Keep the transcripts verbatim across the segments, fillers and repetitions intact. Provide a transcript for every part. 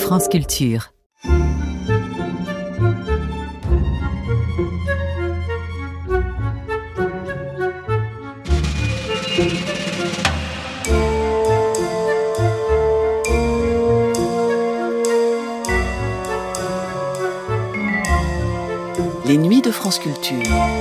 France Culture. Les nuits de France Culture.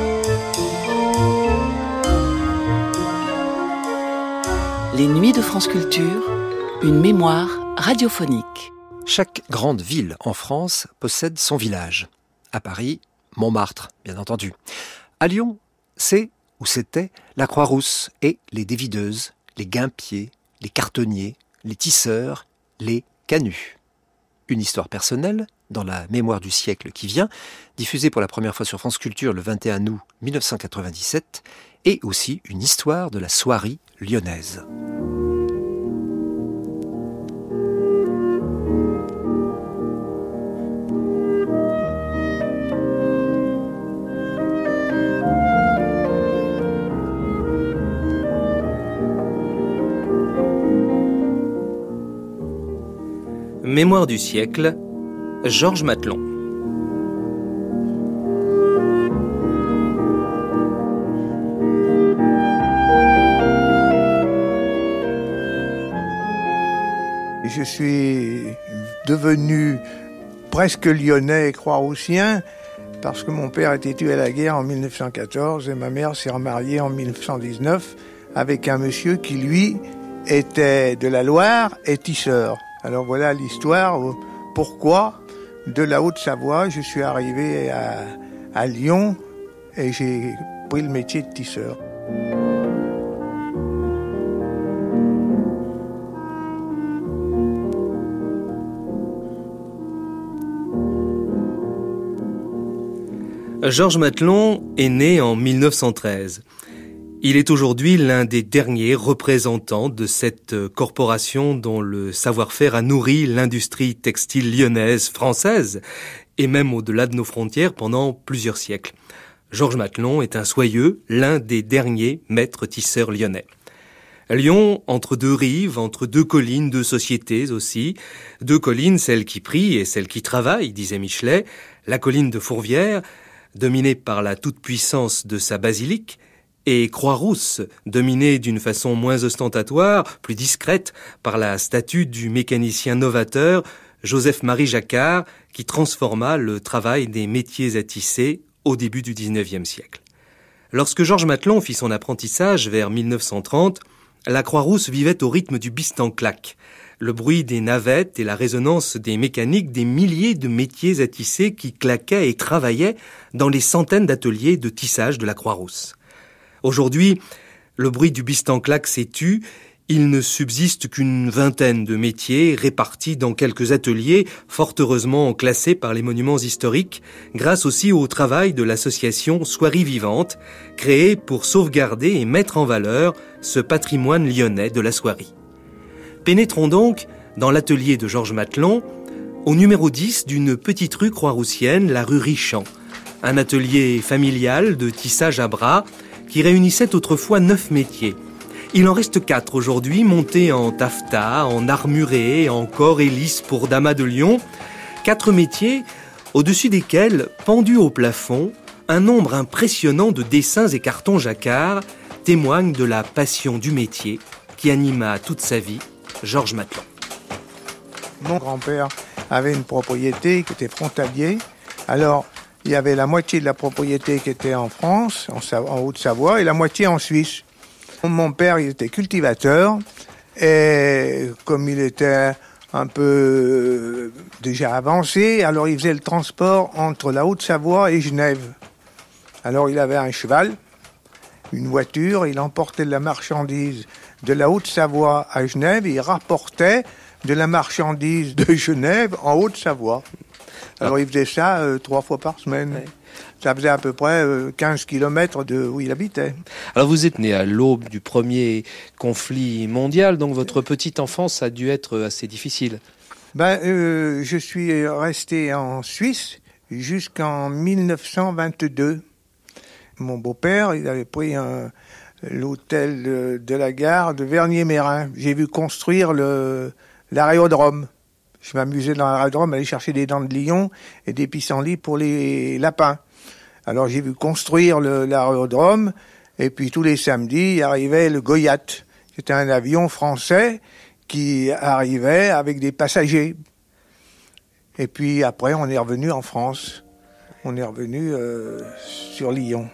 Les nuits de France Culture, une mémoire radiophonique. Chaque grande ville en France possède son village. À Paris, Montmartre, bien entendu. À Lyon, c'est, ou c'était, la Croix-Rousse et les dévideuses, les guimpiers, les cartonniers, les tisseurs, les canuts. Une histoire personnelle, dans la mémoire du siècle qui vient, diffusée pour la première fois sur France Culture le vingt et un août mille neuf cent quatre-vingt-dix-sept, et aussi une histoire de la soierie lyonnaise. Mémoire du siècle, Georges Matelon. Je suis devenu presque lyonnais et croix-roussien parce que mon père a été tué à la guerre en mille neuf cent quatorze et ma mère s'est remariée en mille neuf cent dix-neuf avec un monsieur qui, lui, était de la Loire et tisseur. Alors voilà l'histoire, pourquoi de la Haute-Savoie je suis arrivé à, à Lyon et j'ai pris le métier de tisseur. Georges Matelon est né en mille neuf cent treize. Il est aujourd'hui l'un des derniers représentants de cette corporation dont le savoir-faire a nourri l'industrie textile lyonnaise, française, et même au-delà de nos frontières pendant plusieurs siècles. Georges Matelon est un soyeux, l'un des derniers maîtres tisseurs lyonnais. Lyon, entre deux rives, entre deux collines, deux sociétés aussi. Deux collines, celle qui prie et celle qui travaille, disait Michelet. La colline de Fourvière, dominée par la toute-puissance de sa basilique, et Croix-Rousse, dominée d'une façon moins ostentatoire, plus discrète, par la statue du mécanicien novateur Joseph-Marie Jacquard, qui transforma le travail des métiers à tisser au début du dix-neuvième siècle. Lorsque Georges Matelon fit son apprentissage vers mille neuf cent trente, la Croix-Rousse vivait au rythme du biste-en-claque. Le bruit des navettes et la résonance des mécaniques des milliers de métiers à tisser qui claquaient et travaillaient dans les centaines d'ateliers de tissage de la Croix-Rousse. Aujourd'hui, le bruit du biste-en-claque s'est tu, il ne subsiste qu'une vingtaine de métiers répartis dans quelques ateliers, fort heureusement classés par les monuments historiques, grâce aussi au travail de l'association Soierie Vivante, créée pour sauvegarder et mettre en valeur ce patrimoine lyonnais de la soierie. Pénétrons donc dans l'atelier de Georges Matelon, au numéro dix d'une petite rue croix-roussienne, la rue Richamp, un atelier familial de tissage à bras, qui réunissait autrefois neuf métiers. Il en reste quatre aujourd'hui, montés en taffetas, en armuré, en corps et lisse pour damas de Lyon. Quatre métiers au-dessus desquels, pendus au plafond, un nombre impressionnant de dessins et cartons jacquard témoignent de la passion du métier qui anima toute sa vie Georges Matelon. Mon grand-père avait une propriété qui était frontalier. Alors, il y avait la moitié de la propriété qui était en France, en, Sa- en Haute-Savoie, et la moitié en Suisse. Mon père, il était cultivateur, et comme il était un peu euh, déjà avancé, alors il faisait le transport entre la Haute-Savoie et Genève. Alors il avait un cheval, une voiture, il emportait de la marchandise de la Haute-Savoie à Genève, et il rapportait de la marchandise de Genève en Haute-Savoie. Alors, il faisait ça euh, trois fois par semaine. Ouais. Ça faisait à peu près euh, quinze kilomètres de où il habitait. Alors, vous êtes né à l'aube du premier conflit mondial, donc votre petite enfance a dû être assez difficile. Ben, euh, je suis resté en Suisse jusqu'en mille neuf cent vingt-deux. Mon beau-père, il avait pris un, l'hôtel de, de la gare de Vernier-Mérin. J'ai vu construire le, l'aérodrome. Je m'amusais dans l'aérodrome à aller chercher des dents de lion et des pissenlits pour les lapins. Alors j'ai vu construire le, l'aérodrome, et puis tous les samedis, il arrivait le Goyat. C'était un avion français qui arrivait avec des passagers. Et puis après, on est revenu en France. On est revenu euh, sur Lyon.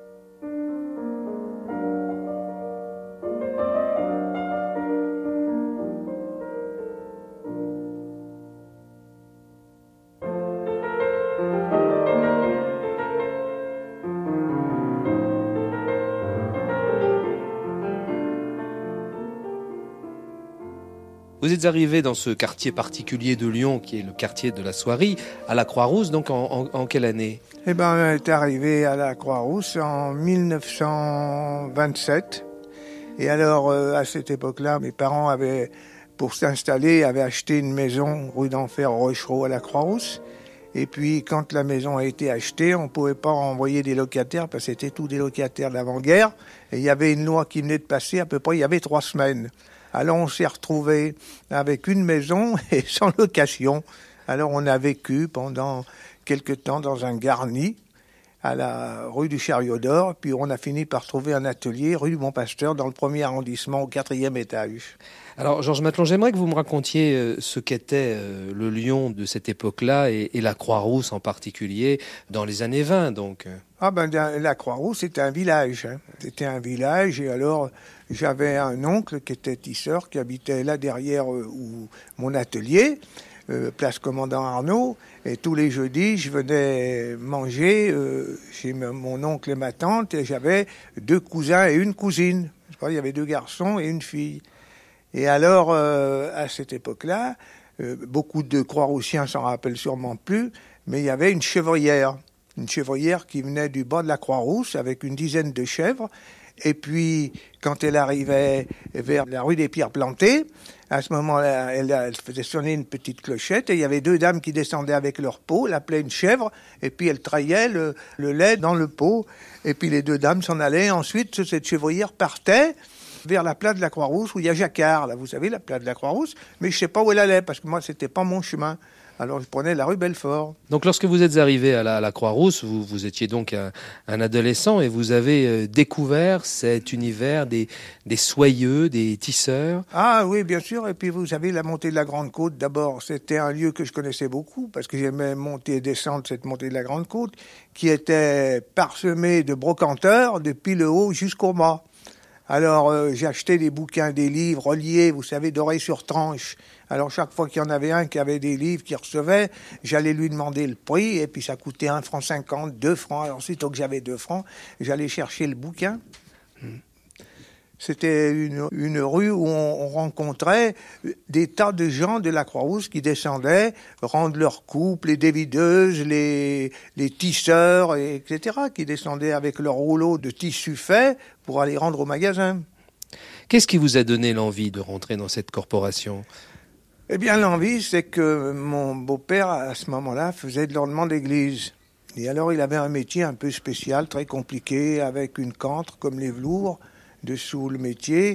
Vous êtes arrivé dans ce quartier particulier de Lyon, qui est le quartier de la Soierie, à la Croix-Rousse, donc en, en, en quelle année ? Eh ben, on est arrivé à la Croix-Rousse en mille neuf cent vingt-sept. Et alors, euh, à cette époque-là, mes parents avaient, pour s'installer, avaient acheté une maison rue d'Enfer, Rochereau, à la Croix-Rousse. Et puis, quand la maison a été achetée, on ne pouvait pas envoyer des locataires, parce que c'était tous des locataires d'avant-guerre. Et il y avait une loi qui venait de passer, à peu près, il y avait trois semaines. Alors on s'est retrouvés avec une maison et sans location. Alors on a vécu pendant quelque temps dans un garni à la rue du Chariot d'Or. Puis on a fini par trouver un atelier rue du Bon-Pasteur dans le premier arrondissement au quatrième étage. Alors Georges Matlon, j'aimerais que vous me racontiez ce qu'était le Lyon de cette époque-là et, et la Croix-Rousse en particulier dans les années vingt donc. Ah ben la Croix-Rousse c'était un village. Hein. C'était un village et alors j'avais un oncle qui était tisseur qui habitait là derrière euh, où, mon atelier, euh, place Commandant Arnaud. Et tous les jeudis je venais manger euh, chez mon oncle et ma tante et j'avais deux cousins et une cousine. Je crois, il y avait deux garçons et une fille. Et alors, euh, à cette époque-là, euh, beaucoup de Croix-Roussiens s'en rappellent sûrement plus, mais il y avait une chèvrière. Une chèvrière qui venait du bas de la Croix-Rousse avec une dizaine de chèvres. Et puis, quand elle arrivait vers la rue des Pierres Plantées, à ce moment-là, elle, elle faisait sonner une petite clochette et il y avait deux dames qui descendaient avec leur pot, l'appelaient une chèvre, et puis elles traillaient le, le lait dans le pot. Et puis les deux dames s'en allaient. Ensuite, cette chèvrière partait vers la place de la Croix-Rousse où il y a Jacquard, là, vous savez, la place de la Croix-Rousse, mais je sais pas où elle allait, parce que moi, c'était pas mon chemin. Alors, je prenais la rue Belfort. Donc, lorsque vous êtes arrivé à la, à la Croix-Rousse, vous, vous étiez donc un, un adolescent et vous avez euh, découvert cet univers des, des soyeux, des tisseurs. Ah oui, bien sûr. Et puis, vous savez, la montée de la Grande Côte, d'abord, c'était un lieu que je connaissais beaucoup, parce que j'aimais monter et descendre cette montée de la Grande Côte, qui était parsemée de brocanteurs depuis le haut jusqu'au bas. Alors, euh, j'ai acheté des bouquins, des livres reliés, vous savez, d'oreille sur tranche. Alors, chaque fois qu'il y en avait un qui avait des livres qu'il recevait, j'allais lui demander le prix, et puis ça coûtait un franc cinquante, deux francs. Et ensuite, que j'avais deux francs, j'allais chercher le bouquin. Hmm. C'était une, une rue où on, on rencontrait des tas de gens de la Croix-Rousse qui descendaient rendre leur coupe, les dévideuses, les, les tisseurs, et etc., qui descendaient avec leur rouleau de tissu fait pour aller rendre au magasin. Qu'est-ce qui vous a donné l'envie de rentrer dans cette corporation ? Eh bien, l'envie, c'est que mon beau-père, à ce moment-là, faisait de l'ornement d'église. Et alors, il avait un métier un peu spécial, très compliqué, avec une cantre comme les velours dessous le métier.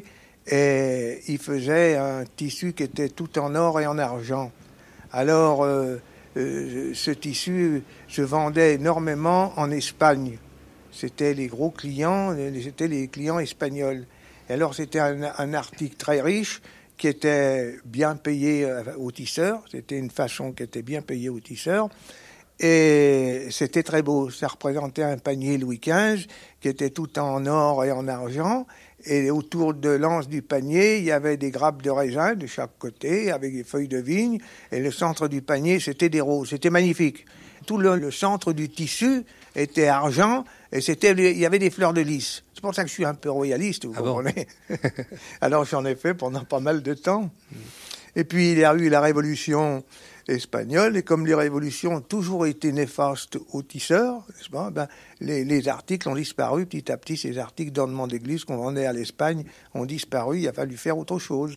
Et il faisait un tissu qui était tout en or et en argent. Alors, euh, euh, ce tissu se vendait énormément en Espagne. C'était les gros clients, c'était les clients espagnols. Et alors, c'était un, un article très riche, qui était bien payé aux tisseurs. C'était une façon qui était bien payée aux tisseurs. Et c'était très beau. Ça représentait un panier Louis quinze qui était tout en or et en argent. Et autour de l'anse du panier, il y avait des grappes de raisin de chaque côté avec des feuilles de vigne. Et le centre du panier, c'était des roses. C'était magnifique. Tout le, le centre du tissu était argent et c'était, il y avait des fleurs de lys. C'est pour ça que je suis un peu royaliste, vous ah comprenez bon Alors j'en ai fait pendant pas mal de temps. Et puis il y a eu la révolution espagnole, et comme les révolutions ont toujours été néfastes aux tisseurs, n'est-ce pas, ben, les, les articles ont disparu petit à petit. Ces articles d'ornement d'église qu'on vendait à l'Espagne ont disparu, il a fallu faire autre chose.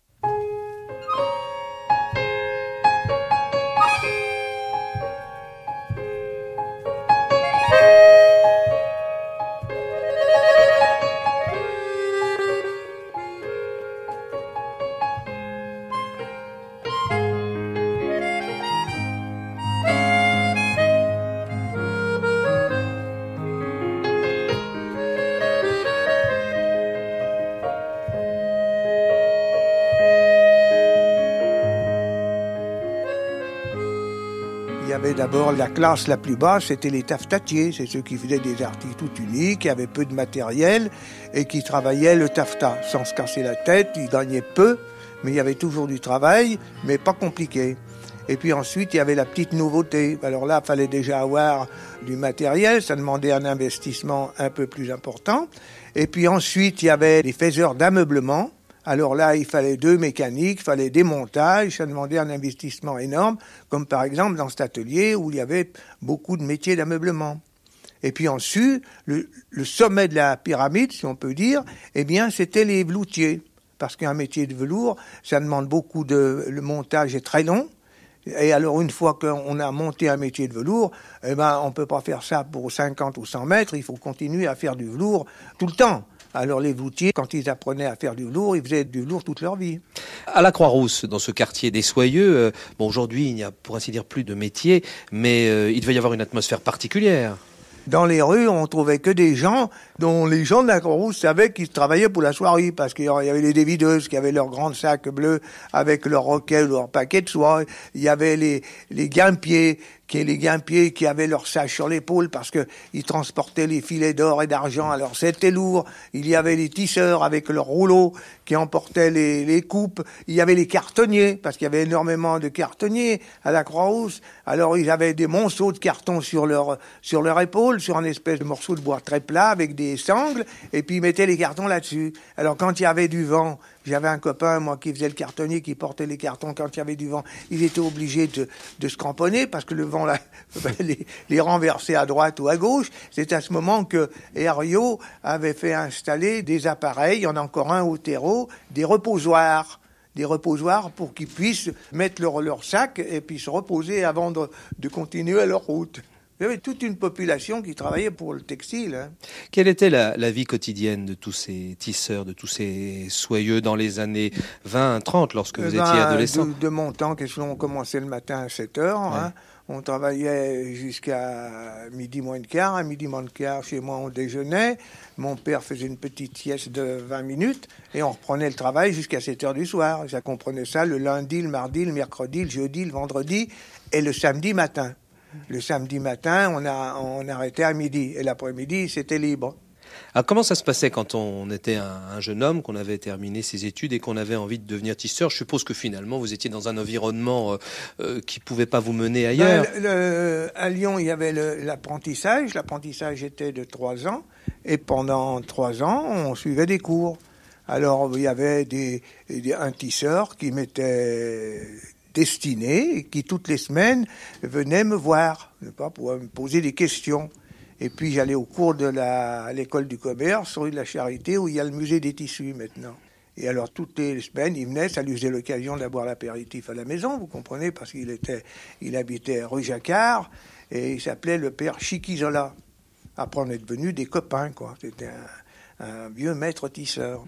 y avait d'abord la classe la plus basse, c'était les taffetatiers. C'est ceux qui faisaient des articles tout uniques, qui avaient peu de matériel et qui travaillaient le taffetas sans se casser la tête. Ils gagnaient peu, mais il y avait toujours du travail, mais pas compliqué. Et puis ensuite, il y avait la petite nouveauté. Alors là, il fallait déjà avoir du matériel, ça demandait un investissement un peu plus important. Et puis ensuite, il y avait les faiseurs d'ameublement. Alors là, il fallait deux mécaniques, il fallait des montages, ça demandait un investissement énorme, comme par exemple dans cet atelier où il y avait beaucoup de métiers d'ameublement. Et puis ensuite, le, le sommet de la pyramide, si on peut dire, eh bien, c'était les veloutiers. Parce qu'un métier de velours, ça demande beaucoup de... Le montage est très long. Et alors, une fois qu'on a monté un métier de velours, eh ben, on peut pas faire ça pour cinquante ou cent mètres, il faut continuer à faire du velours tout le temps. Alors les veloutiers, quand ils apprenaient à faire du velours, ils faisaient du velours toute leur vie. À la Croix-Rousse, dans ce quartier des Soyeux, euh, bon, aujourd'hui, il n'y a pour ainsi dire plus de métier, mais euh, il devait y avoir une atmosphère particulière. Dans les rues, on trouvait que des gens dont les gens de la Croix-Rousse savaient qu'ils travaillaient pour la soierie, parce qu'il y avait les dévideuses qui avaient leurs grands sacs bleus avec leur roquet, leur paquet de soie. Il y avait les, les guimpiers, qui les guimpiers qui avaient leur sac sur l'épaule parce que ils transportaient les filets d'or et d'argent, alors c'était lourd. Il y avait les tisseurs avec leurs rouleaux qui emportaient les, les coupes. Il y avait les cartonniers, parce qu'il y avait énormément de cartonniers à la Croix-Rousse. Alors ils avaient des monceaux de carton sur leur, sur leur épaule, sur un espèce de morceau de bois très plat avec des sangles, et puis ils mettaient les cartons là-dessus. Alors quand il y avait du vent, j'avais un copain, moi, qui faisait le cartonnier, qui portait les cartons quand il y avait du vent. Il était obligé de, de se cramponner parce que le vent là, les, les renversait à droite ou à gauche. C'est à ce moment que Herriot avait fait installer des appareils, il y en a encore un au terreau, des reposoirs. Des reposoirs pour qu'ils puissent mettre leur, leur sac et puis se reposer avant de, de continuer leur route. Il y avait toute une population qui travaillait pour le textile. Hein. Quelle était la, la vie quotidienne de tous ces tisseurs, de tous ces soyeux dans les années vingt, trente, lorsque vous ben, étiez adolescent? De, de mon temps, on commençait le matin à sept heures. Ouais. Hein. On travaillait jusqu'à midi moins de quart. À midi moins de quart, chez moi, on déjeunait. Mon père faisait une petite sieste de vingt minutes et on reprenait le travail jusqu'à sept heures du soir. Ça comprenait ça le lundi, le mardi, le mercredi, le jeudi, le vendredi et le samedi matin. Le samedi matin, on, a, on arrêtait à midi. Et l'après-midi, c'était libre. Alors, comment ça se passait quand on était un, un jeune homme, qu'on avait terminé ses études et qu'on avait envie de devenir tisseur? Je suppose que finalement, vous étiez dans un environnement euh, euh, qui ne pouvait pas vous mener ailleurs. Ben, le, le, à Lyon, il y avait le, l'apprentissage. L'apprentissage était de trois ans. Et pendant trois ans, on suivait des cours. Alors, il y avait des, des, un tisseur qui m'était destiné et qui, toutes les semaines, venait me voir, pas, pour me poser des questions. Et puis, j'allais au cours de la, à l'école du commerce, rue de la Charité, où il y a le musée des tissus maintenant. Et alors, toutes les semaines, il venait, ça lui faisait l'occasion d'avoir l'apéritif à la maison, vous comprenez, parce qu'il était, il habitait rue Jacquard, et il s'appelait le père Chiquizola. Après, on est devenus des copains, quoi. C'était un, un vieux maître tisseur.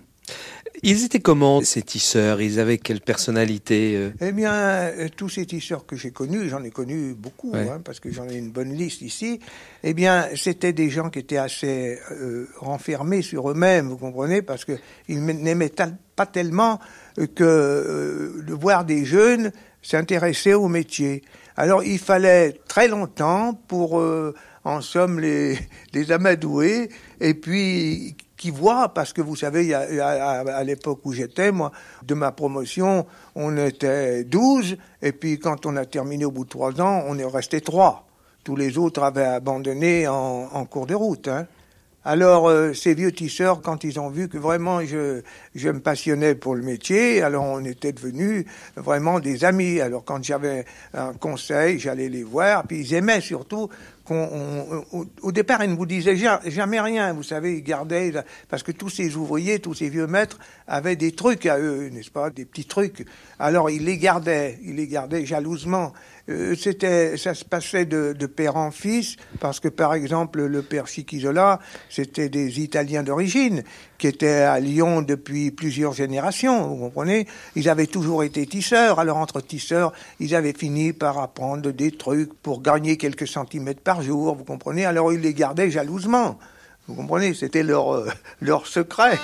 Ils étaient comment, ces tisseurs? Ils avaient quelle personnalité? euh... Eh bien, euh, tous ces tisseurs que j'ai connus, j'en ai connu beaucoup, ouais. hein, parce que j'en ai une bonne liste ici, eh bien, c'était des gens qui étaient assez euh, renfermés sur eux-mêmes, vous comprenez, parce qu'ils n'aimaient t- pas tellement que euh, de voir des jeunes s'intéresser au métier. Alors, il fallait très longtemps pour, euh, en somme, les, les amadouer, et puis qui voient, parce que vous savez, à, à, à l'époque où j'étais, moi, de ma promotion, on était douze, et puis quand on a terminé au bout de trois ans, on est resté trois. Tous les autres avaient abandonné en, en cours de route. Hein. Alors, euh, ces vieux tisseurs, quand ils ont vu que vraiment je, je me passionnais pour le métier, alors on était devenus vraiment des amis. Alors, quand j'avais un conseil, j'allais les voir, puis ils aimaient surtout qu'on, on, on, au départ, ils ne vous disaient jamais rien, vous savez, ils gardaient, parce que tous ces ouvriers, tous ces vieux maîtres avaient des trucs à eux, n'est-ce pas, des petits trucs. Alors, ils les gardaient, ils les gardaient jalousement. Euh, c'était, ça se passait de, de père en fils, parce que, par exemple, le père Chiquizola, c'était des Italiens d'origine, qui étaient à Lyon depuis plusieurs générations, vous comprenez? Ils avaient toujours été tisseurs, alors entre tisseurs, ils avaient fini par apprendre des trucs pour gagner quelques centimètres par jour, vous comprenez? Alors ils les gardaient jalousement, vous comprenez? C'était leur, euh, leur secret.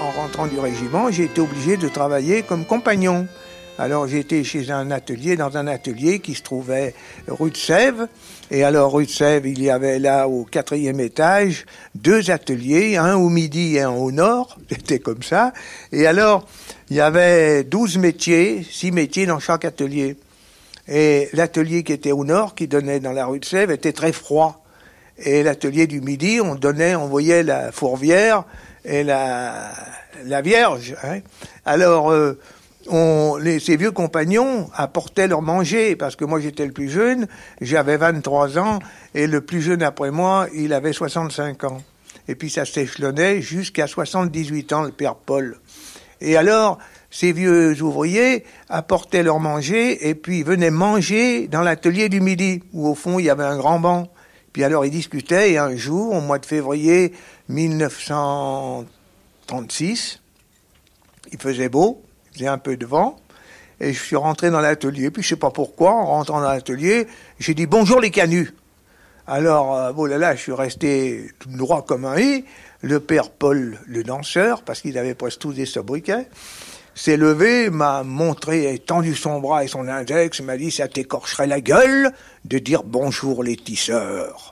en rentrant du régiment, j'ai été obligé de travailler comme compagnon. Alors j'étais chez un atelier, dans un atelier qui se trouvait rue de Sèvres. Et alors rue de Sèvres, il y avait là au quatrième étage deux ateliers, un au midi et un au nord, c'était comme ça. Et alors il y avait douze métiers, six métiers dans chaque atelier. Et l'atelier qui était au nord, qui donnait dans la rue de Sèvres, était très froid. Et l'atelier du midi, on donnait, on voyait la fourvière et la, la Vierge. Hein. Alors, euh, on, les, ces vieux compagnons apportaient leur manger, parce que moi j'étais le plus jeune, j'avais vingt-trois ans, et le plus jeune après moi, il avait soixante-cinq ans. Et puis ça s'échelonnait jusqu'à soixante-dix-huit ans, le père Paul. Et alors, ces vieux ouvriers apportaient leur manger, et puis venaient manger dans l'atelier du midi, où au fond il y avait un grand banc. Puis alors ils discutaient, et un jour, au mois de février mille neuf cent trente-six, il faisait beau, il faisait un peu de vent, et je suis rentré dans l'atelier, puis je sais pas pourquoi, en rentrant dans l'atelier, j'ai dit « Bonjour les canuts ». Alors, euh, oh là là, je suis resté tout droit comme un i, le père Paul, le danseur, parce qu'ils avaient presque tous des sobriquets, s'est levé, m'a montré, tendu son bras et son index, m'a dit « Ça t'écorcherait la gueule de dire bonjour les tisseurs ».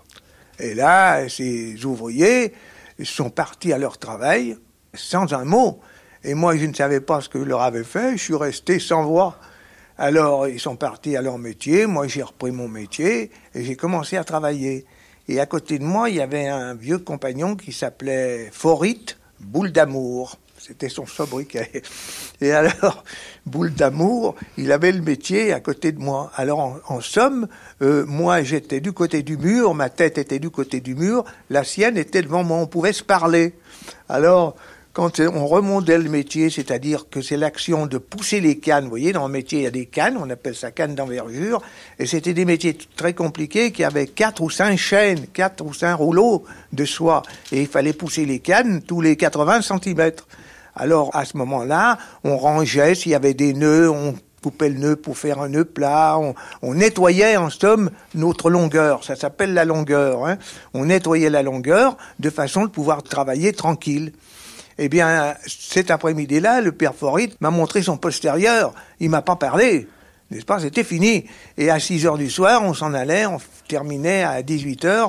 Et là, ces ouvriers sont partis à leur travail sans un mot. Et moi, je ne savais pas ce que je leur avais fait, je suis resté sans voix. Alors, ils sont partis à leur métier, moi j'ai repris mon métier et j'ai commencé à travailler. Et à côté de moi, il y avait un vieux compagnon qui s'appelait Forit, Boule d'amour. C'était son sobriquet. Et alors, Boule d'amour, il avait le métier à côté de moi. Alors, en, en somme, euh, moi, j'étais du côté du mur, ma tête était du côté du mur, la sienne était devant moi, on pouvait se parler. Alors, quand on remontait le métier, c'est-à-dire que c'est l'action de pousser les cannes, vous voyez, dans le métier, il y a des cannes, on appelle ça cannes d'envergure, et c'était des métiers très compliqués qui avaient quatre ou cinq chaînes, quatre ou cinq rouleaux de soie, et il fallait pousser les cannes tous les quatre-vingts centimètres. Alors, à ce moment-là, on rangeait, s'il y avait des nœuds, on coupait le nœud pour faire un nœud plat, on, on nettoyait en somme notre longueur, ça s'appelle la longueur, hein. On nettoyait la longueur de façon de pouvoir travailler tranquille. Eh bien, cet après-midi-là, le père Forit m'a montré son postérieur. Il m'a pas parlé, n'est-ce pas? C'était fini. Et à six heures du soir, on s'en allait, on terminait à dix-huit heures,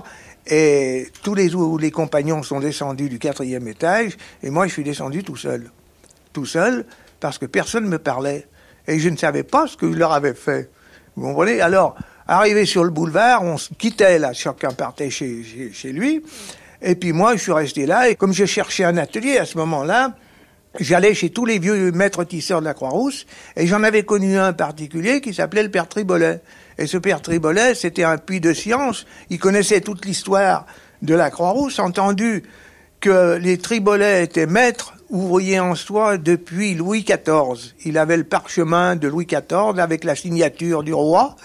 et tous les, les compagnons sont descendus du quatrième étage, et moi, je suis descendu tout seul. Tout seul, parce que personne ne me parlait. Et je ne savais pas ce que je leur avais fait. Vous comprenez? Alors, arrivé sur le boulevard, on se quittait, là, chacun partait chez, chez, chez lui. Et puis moi, je suis resté là, et comme je cherchais un atelier à ce moment-là, j'allais chez tous les vieux maîtres tisseurs de la Croix-Rousse, et j'en avais connu un particulier qui s'appelait le père Tribolet. Et ce père Tribolet, c'était un puits de science, il connaissait toute l'histoire de la Croix-Rousse, entendu que les Tribolets étaient maîtres ouvriers en soie depuis Louis quatorze. Il avait le parchemin de Louis quatorze avec la signature du roi.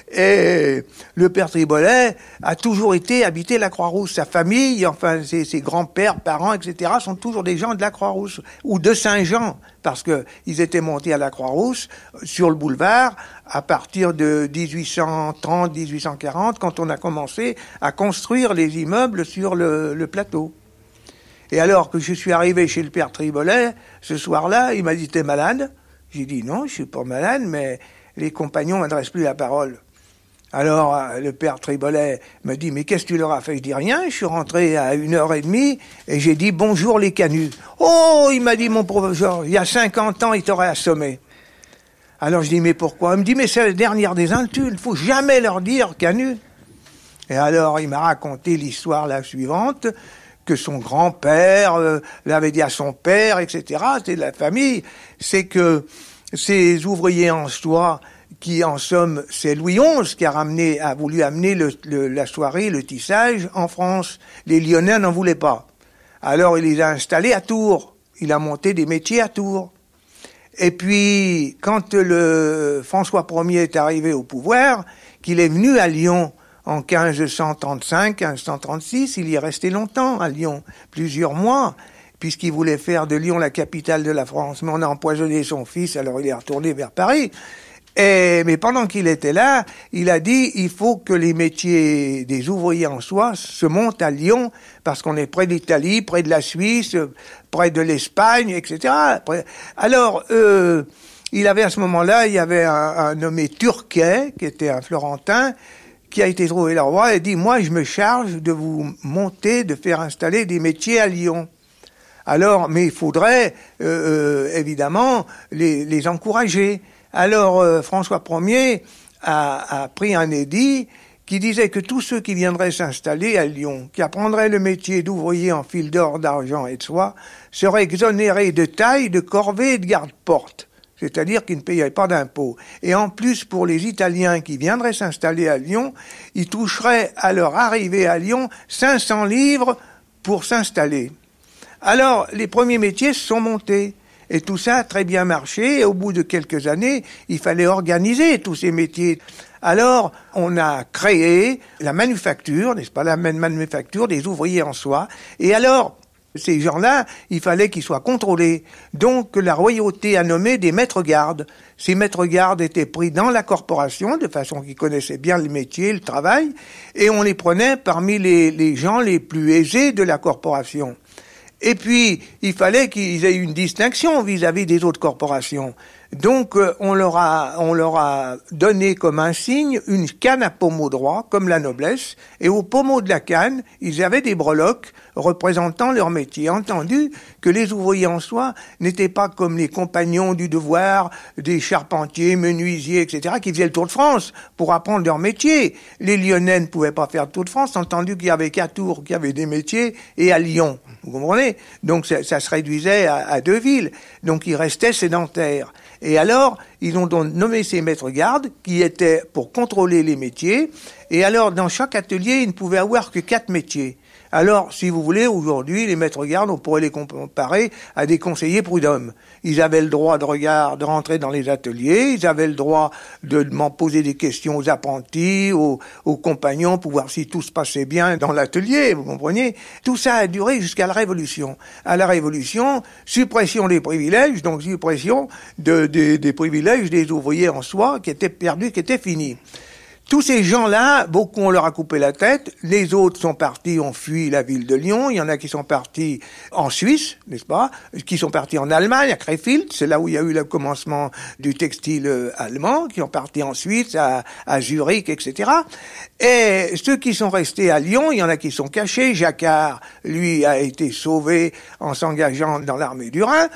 Et le père Tribolet a toujours été habité la Croix-Rousse. Sa famille, enfin ses, ses grands-pères, parents, et cetera, sont toujours des gens de la Croix-Rousse ou de Saint-Jean, parce que ils étaient montés à la Croix-Rousse sur le boulevard à partir de dix-huit cent trente, dix-huit cent quarante, quand on a commencé à construire les immeubles sur le, le plateau. Et alors que je suis arrivé chez le père Tribolet, ce soir-là, il m'a dit « T'es malade ?» J'ai dit « Non, je suis pas malade, mais les compagnons m'adressent plus la parole. » Alors, le père Tribolet me dit, mais qu'est-ce que tu leur as fait? Je dis rien, je suis rentré à une heure et demie, et j'ai dit, bonjour les canuts. Oh, il m'a dit, mon professeur, il y a cinquante ans, il t'aurait assommé. Alors je dis, mais pourquoi? Il me dit, mais c'est la dernière des insultes, il ne faut jamais leur dire canut. Et alors, il m'a raconté l'histoire la suivante, que son grand-père euh, l'avait dit à son père, et cetera. C'est de la famille. C'est que ces ouvriers en soie, qui en somme, c'est Louis onze qui a ramené, a voulu amener le, le, la soierie, le tissage en France. Les Lyonnais n'en voulaient pas. Alors il les a installés à Tours. Il a monté des métiers à Tours. Et puis, quand le François Ier est arrivé au pouvoir, qu'il est venu à Lyon en quinze cent trente-cinq, quinze cent trente-six, il y est resté longtemps à Lyon, plusieurs mois, puisqu'il voulait faire de Lyon la capitale de la France. Mais on a empoisonné son fils, alors il est retourné vers Paris. Et, mais pendant qu'il était là, il a dit, il faut que les métiers des ouvriers en soie se montent à Lyon, parce qu'on est près d'Italie, près de la Suisse, près de l'Espagne, et cetera. Alors, euh, il avait à ce moment-là, il y avait un, un nommé Turquet, qui était un Florentin, qui a été trouvé le roi, et dit, moi, je me charge de vous monter, de faire installer des métiers à Lyon. Alors, mais il faudrait, euh, euh, évidemment, les, les encourager. Alors, euh, François Ier a, a pris un édit qui disait que tous ceux qui viendraient s'installer à Lyon, qui apprendraient le métier d'ouvrier en fil d'or, d'argent et de soie, seraient exonérés de taille, de corvée et de garde-porte. C'est-à-dire qu'ils ne payaient pas d'impôts. Et en plus, pour les Italiens qui viendraient s'installer à Lyon, ils toucheraient à leur arrivée à Lyon cinq cents livres pour s'installer. Alors, les premiers métiers se sont montés. Et tout ça a très bien marché. Et au bout de quelques années, il fallait organiser tous ces métiers. Alors, on a créé la manufacture, n'est-ce pas, la manufacture des ouvriers en soie. Et alors, ces gens-là, il fallait qu'ils soient contrôlés. Donc, la royauté a nommé des maîtres-gardes. Ces maîtres-gardes étaient pris dans la corporation, de façon qu'ils connaissaient bien le métier, le travail, et on les prenait parmi les, les gens les plus aisés de la corporation. Et puis, il fallait qu'ils aient une distinction vis-à-vis des autres corporations. Donc, euh, on leur a, on leur a donné comme insigne une canne à pommeau droit, comme la noblesse, et au pommeau de la canne, ils avaient des breloques représentant leur métier. Entendu que les ouvriers en soie n'étaient pas comme les compagnons du devoir des charpentiers, menuisiers, et cetera, qui faisaient le tour de France pour apprendre leur métier. Les Lyonnais ne pouvaient pas faire le tour de France, entendu qu'il y avait qu'à Tours qui avait des métiers, et à Lyon. Vous comprenez? Donc, ça, ça se réduisait à, à deux villes. Donc, ils restaient sédentaires. Et alors, ils ont donc nommé ces maîtres-gardes qui étaient pour contrôler les métiers. Et alors, dans chaque atelier, ils ne pouvaient avoir que quatre métiers. Alors, si vous voulez, aujourd'hui, les maîtres-gardes, on pourrait les comparer à des conseillers prud'hommes. Ils avaient le droit de regard, de rentrer dans les ateliers, ils avaient le droit de m'en poser des questions aux apprentis, aux, aux compagnons, pour voir si tout se passait bien dans l'atelier, vous comprenez? Tout ça a duré jusqu'à la Révolution. À la Révolution, suppression des privilèges, donc suppression de, de, des privilèges des ouvriers en soie qui étaient perdus, qui étaient finis. Tous ces gens-là, beaucoup on leur a coupé la tête, les autres sont partis, ont fui la ville de Lyon, il y en a qui sont partis en Suisse, n'est-ce pas, qui sont partis en Allemagne, à Krefeld, c'est là où il y a eu le commencement du textile allemand, qui sont partis en Suisse, à, à Zurich, et cetera. Et ceux qui sont restés à Lyon, il y en a qui sont cachés, Jacquard, lui, a été sauvé en s'engageant dans l'armée du Rhin,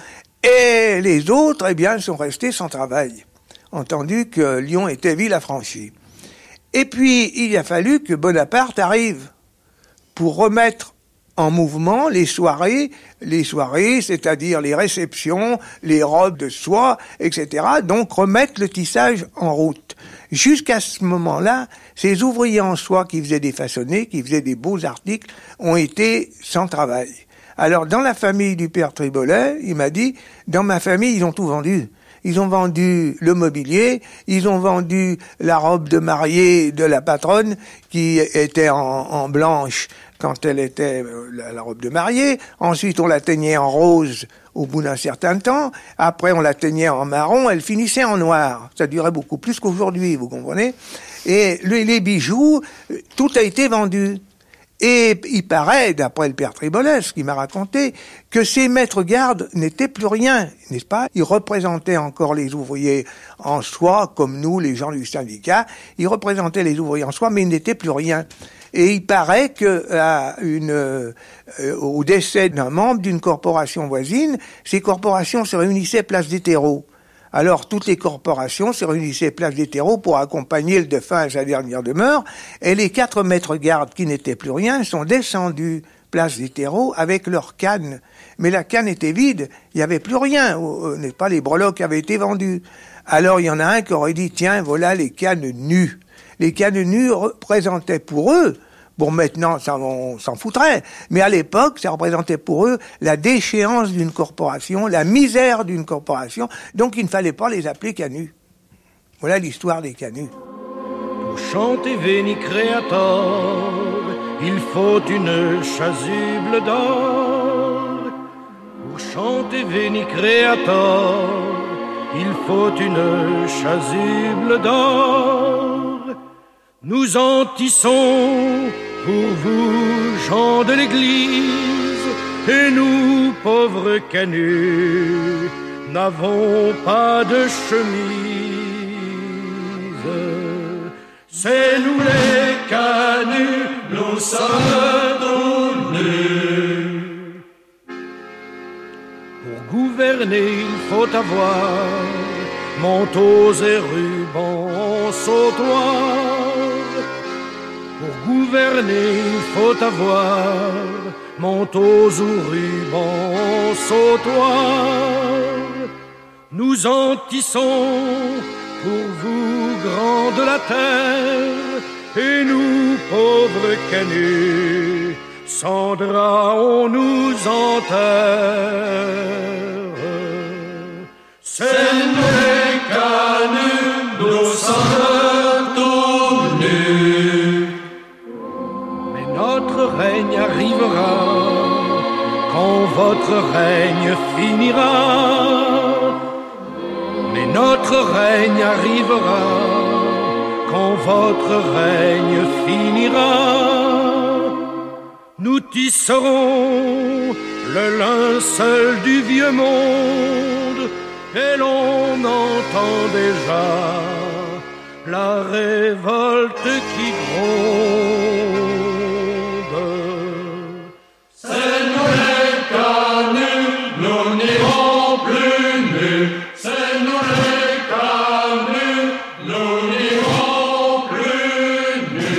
et les autres, eh bien, sont restés sans travail, entendu que Lyon était ville affranchie. Et puis, il a fallu que Bonaparte arrive pour remettre en mouvement les soirées, les soirées, c'est-à-dire les réceptions, les robes de soie, et cetera. Donc, remettre le tissage en route. Jusqu'à ce moment-là, ces ouvriers en soie qui faisaient des façonnés, qui faisaient des beaux articles, ont été sans travail. Alors, dans la famille du père Tribolet, il m'a dit, dans ma famille, ils ont tout vendu. Ils ont vendu le mobilier, ils ont vendu la robe de mariée de la patronne qui était en, en blanche quand elle était la, la robe de mariée. Ensuite, on la teignait en rose au bout d'un certain temps. Après, on la teignait en marron, elle finissait en noir. Ça durait beaucoup plus qu'aujourd'hui, vous comprenez? Et les, les bijoux, tout a été vendu. Et il paraît, d'après le père Tribolet, ce qu'il m'a raconté, que ces maîtres-gardes n'étaient plus rien, n'est-ce pas? Ils représentaient encore les ouvriers en soie, comme nous, les gens du syndicat. Ils représentaient les ouvriers en soie, mais ils n'étaient plus rien. Et il paraît que, à une, euh, au décès d'un membre d'une corporation voisine, ces corporations se réunissaient place des terreaux. Alors, toutes les corporations se réunissaient place des terreaux pour accompagner le défunt à sa dernière demeure, et les quatre maîtres-gardes qui n'étaient plus rien sont descendus place des terreaux avec leur canne. Mais la canne était vide, il n'y avait plus rien, n'est-ce pas, les breloques avaient été vendus. Alors, il y en a un qui aurait dit, tiens, voilà les cannes nues. Les cannes nues représentaient pour eux, bon, maintenant, ça, on s'en foutrait. Mais à l'époque, ça représentait pour eux la déchéance d'une corporation, la misère d'une corporation. Donc, il ne fallait pas les appeler canuts. Voilà l'histoire des canuts. Pour chanter Veni Creator, il faut une chasuble d'or. Pour chanter Veni Creator, il faut une chasuble d'or. Nous en tissons pour vous, gens de l'église, et nous, pauvres canuts, n'avons pas de chemise. C'est nous les canuts, nous sommes tous nus. Pour gouverner, il faut avoir manteaux et rubans sautoirs. Pour gouverner, il faut avoir manteaux ou rubans sautoirs. Nous en tissons pour vous, grands de la terre, et nous, pauvres canuts, sans drap on nous enterre. C'est nous les canuts, nous sommes tous nus. Mais notre règne arrivera quand votre règne finira. Mais notre règne arrivera quand votre règne finira. Nous tisserons le linceul du vieux monde et l'on entend déjà la révolte qui gronde. C'est nous les canuts, nous n'irons plus nus. C'est nous les canuts, nous n'irons plus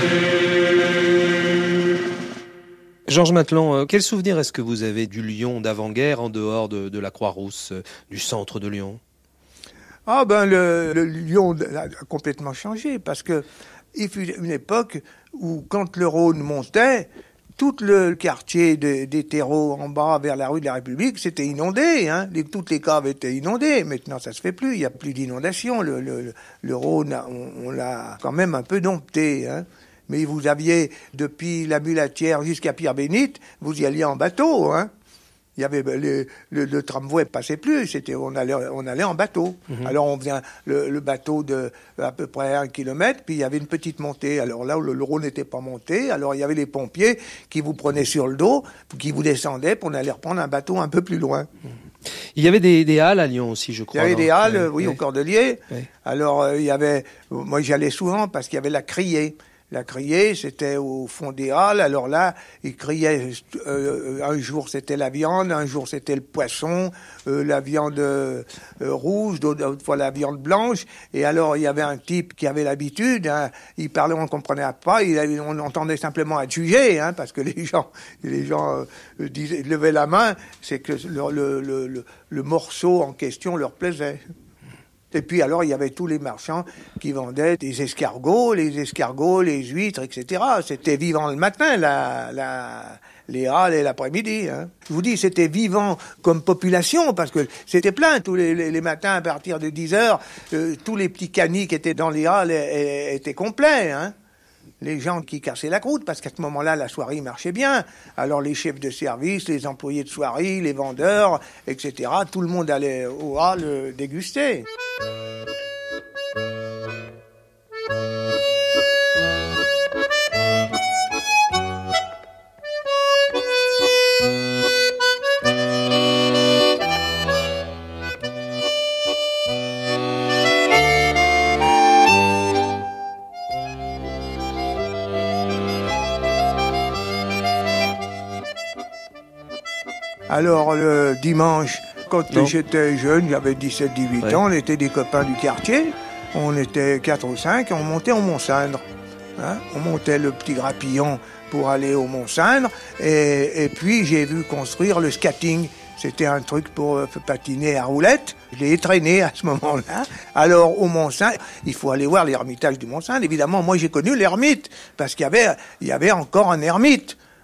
nus. Georges Matelan, quel souvenir est-ce que vous avez du Lyon d'avant-guerre en dehors de, de la Croix-Rousse, du centre de Lyon? Ah ben le, le Lyon a complètement changé parce que il fut une époque où quand le Rhône montait, tout le quartier de, des terreaux en bas vers la rue de la République, c'était inondé. Hein. Les, toutes les caves étaient inondées. Maintenant, ça se fait plus. Il n'y a plus d'inondation. Le, le, le Rhône, on, on l'a quand même un peu dompté. Hein. Mais vous aviez, depuis la Mulatière jusqu'à Pierre-Bénite, vous y alliez en bateau. Hein. Il y avait le, le, le tramway passait plus, c'était on allait on allait en bateau. Mmh. Alors on faisait le, le bateau de à peu près un kilomètre, puis il y avait une petite montée. Alors là où le, le Rhône n'était pas monté, alors il y avait les pompiers qui vous prenaient sur le dos, qui vous descendaient, pour on allait reprendre un bateau un peu plus loin. Mmh. Il y avait des, des halles à Lyon aussi, je crois. Il y avait non des halles, ouais, oui, ouais. au Cordelier. Ouais. Alors euh, il y avait, moi j'y allais souvent parce qu'il y avait la criée. La criée, c'était au fond des halles. Alors là, ils criaient, euh, un jour c'était la viande, un jour c'était le poisson, euh, la viande euh, rouge, d'autres fois la viande blanche. Et alors, il y avait un type qui avait l'habitude, hein, il parlait, on ne comprenait pas, il avait, on entendait simplement à juger, hein, parce que les gens, les gens euh, disaient, levaient la main, c'est que le, le, le, le, le morceau en question leur plaisait. Et puis alors, il y avait tous les marchands qui vendaient des escargots, les escargots, les huîtres, et cetera. C'était vivant le matin, la, la, les halles et l'après-midi. Hein. Je vous dis, c'était vivant comme population, parce que c'était plein tous les, les, les matins à partir de dix heures. Euh, tous les petits canis qui étaient dans les halles étaient complets, hein. Les gens qui cassaient la croûte, parce qu'à ce moment-là, la soirée marchait bien. Alors les chefs de service, les employés de soirée, les vendeurs, et cetera, tout le monde allait au hall déguster. Alors le dimanche, quand non. j'étais jeune, j'avais dix-sept dix-huit ouais. ans, on était des copains du quartier, on était quatre ou cinq, et on montait au Mont-Cindre. Hein, on montait le petit grappillon pour aller au Mont-Cindre, et, et puis j'ai vu construire le skating. C'était un truc pour euh, patiner à roulette. Je l'ai traîné à ce moment-là. Alors, au Mont-Cindre, il faut aller voir l'ermitage du Mont-Cindre. Évidemment, moi, j'ai connu l'ermite, parce qu'il y avait, il y avait encore un ermite.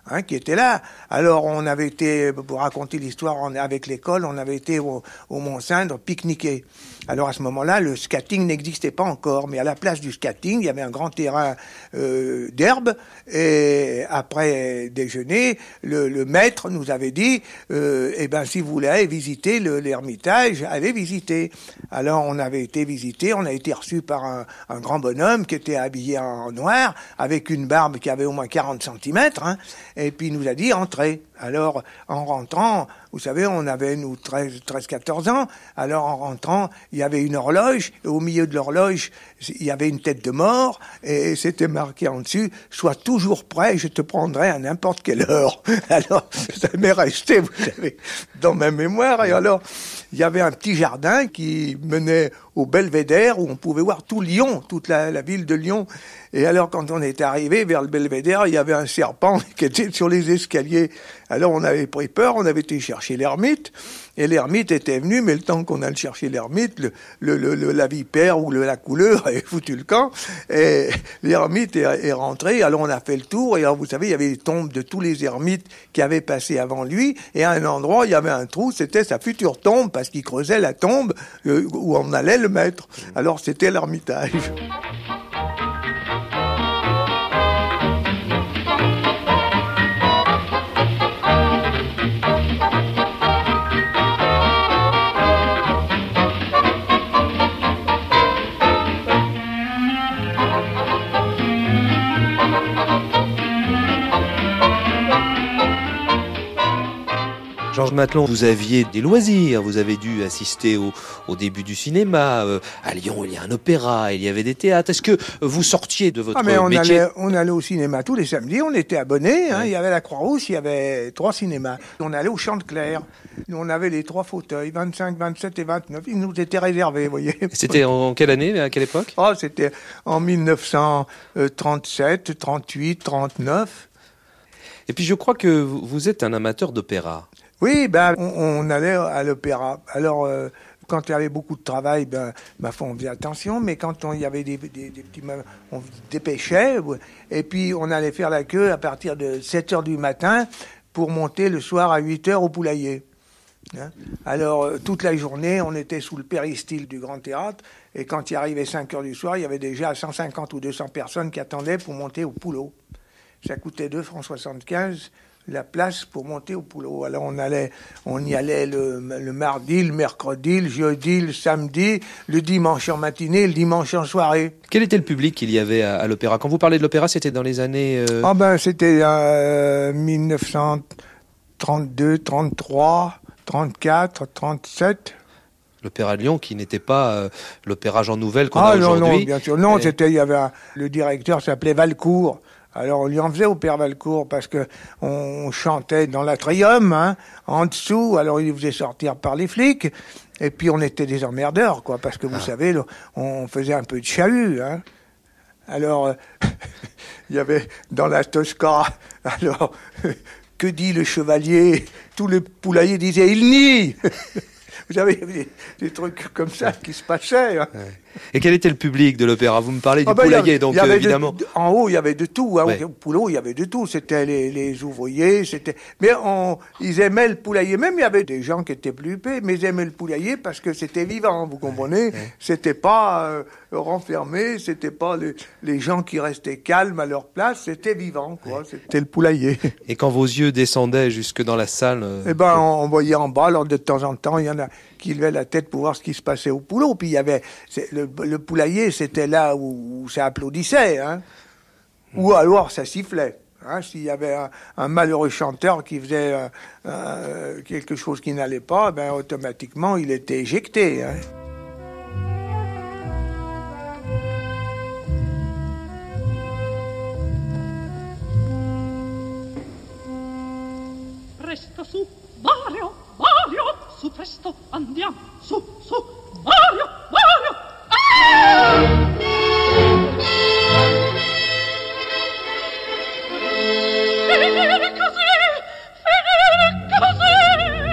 hein, qui était là. Alors on avait été, pour raconter l'histoire on, avec l'école, on avait été au, au Mont-Cindre pique-niquer. Alors à ce moment-là, le skating n'existait pas encore, mais à la place du skating, il y avait un grand terrain euh, d'herbe, et après déjeuner, le, le maître nous avait dit, euh, eh ben si vous voulez aller visiter le, l'Ermitage, allez visiter. Alors on avait été visiter, on a été reçu par un, un grand bonhomme qui était habillé en noir, avec une barbe qui avait au moins quarante centimètres, hein, et puis il nous a dit entrez. Alors, en rentrant, vous savez, on avait, nous, treize, quatorze ans. Alors, en rentrant, il y avait une horloge. Et au milieu de l'horloge, il y avait une tête de mort. Et c'était marqué en dessus, « Sois toujours prêt, je te prendrai à n'importe quelle heure. » Alors, ça m'est resté, vous savez, dans ma mémoire. Et alors, il y avait un petit jardin qui menait au Belvédère, où on pouvait voir tout Lyon, toute la, la ville de Lyon. Et alors, quand on était arrivé vers le Belvédère, il y avait un serpent qui était sur les escaliers. Alors, on avait pris peur, on avait été chercher l'ermite, et l'ermite était venu, mais le temps qu'on allait chercher l'ermite, le, le, le, le, la vipère ou le, la couleur avait foutu le camp, et l'ermite est, est rentré. Alors, on a fait le tour, et alors, vous savez, il y avait les tombes de tous les ermites qui avaient passé avant lui, et à un endroit, il y avait un trou, c'était sa future tombe, parce qu'il creusait la tombe euh, où on allait le mettre. Alors, c'était l'Ermitage. Georges Matelon, vous aviez des loisirs, vous avez dû assister au, au début du cinéma. Euh, à Lyon, il y a un opéra, il y avait des théâtres. Est-ce que vous sortiez de votre ah mais on métier allait, on allait au cinéma tous les samedis, on était abonnés. Hein, ouais. Il y avait la Croix-Rousse, il y avait trois cinémas. On allait au Champ de Clair. On avait les trois fauteuils, vingt-cinq, vingt-sept et vingt-neuf. Ils nous étaient réservés, vous voyez. C'était en quelle année, à quelle époque? Oh, c'était en mille neuf cent trente-sept, trente-huit, trente-neuf. Et puis je crois que vous êtes un amateur d'opéra. Oui, ben on, on allait à l'opéra. Alors euh, quand il y avait beaucoup de travail, ben ma foi, on faisait attention, mais quand il y avait des, des, des petits, on se dépêchait, et puis on allait faire la queue à partir de sept heures du matin pour monter le soir à huit heures au Poulailler. Hein? Alors euh, toute la journée, on était sous le péristyle du Grand Théâtre, et quand il arrivait cinq heures du soir, il y avait déjà cent cinquante ou deux cents personnes qui attendaient pour monter au Poulot. Ça coûtait deux francs soixante-quinze la place pour monter au Poulot. Alors on allait, on y allait le, le mardi, le mercredi, le jeudi, le samedi, le dimanche en matinée, le dimanche en soirée. Quel était le public qu'il y avait à, à l'opéra? Quand vous parlez de l'opéra, c'était dans les années... Euh... Ah ben c'était euh, mille neuf cent trente-deux, trente-trois, trente-quatre, trente-sept. L'opéra de Lyon qui n'était pas euh, l'opéra Jean Nouvel qu'on ah, a non, aujourd'hui. Non, bien sûr. Non, Et... c'était, il y avait un, le directeur s'appelait Valcourt. Alors on lui en faisait au père Valcourt parce que on chantait dans l'atrium, hein, en dessous. Alors il nous faisait sortir par les flics. Et puis on était des emmerdeurs, quoi, parce que vous ah. savez, là, on faisait un peu de chahut, hein. Alors euh, il y avait dans la Tosca. Alors que dit le chevalier? Tous les poulaillers disaient il nie. Vous savez, il y avait des, des trucs comme ça qui se passaient. Hein. Ouais. Et quel était le public de l'opéra? Vous me parlez du ah ben, poulailler, avait, donc euh, évidemment. De, en haut, il y avait de tout. Hein. Ouais. Au Poulot, il y avait de tout. C'était les, les ouvriers, c'était. Mais on, ils aimaient le poulailler. Même il y avait des gens qui étaient plus huppés, mais ils aimaient le poulailler parce que c'était vivant. Vous comprenez? Ouais. Ouais. C'était pas euh, renfermé. C'était pas les, les gens qui restaient calmes à leur place. C'était vivant, quoi. Ouais. C'était le poulailler. Et quand vos yeux descendaient jusque dans la salle. Euh... Eh ben, on, on voyait en bas. Alors de temps en temps, il y en a qui levaient la tête pour voir ce qui se passait au Poulot. Puis il y avait le, le poulailler, c'était là où, où ça applaudissait, hein. Mmh. Ou alors ça sifflait. Hein, s'il y avait un, un malheureux chanteur qui faisait euh, euh, quelque chose qui n'allait pas, ben automatiquement il était éjecté. Hein. Presto su, Mario, Mario, su presto, andiamo, su, su, Mario, Mario. Ah! Finire così, finire così.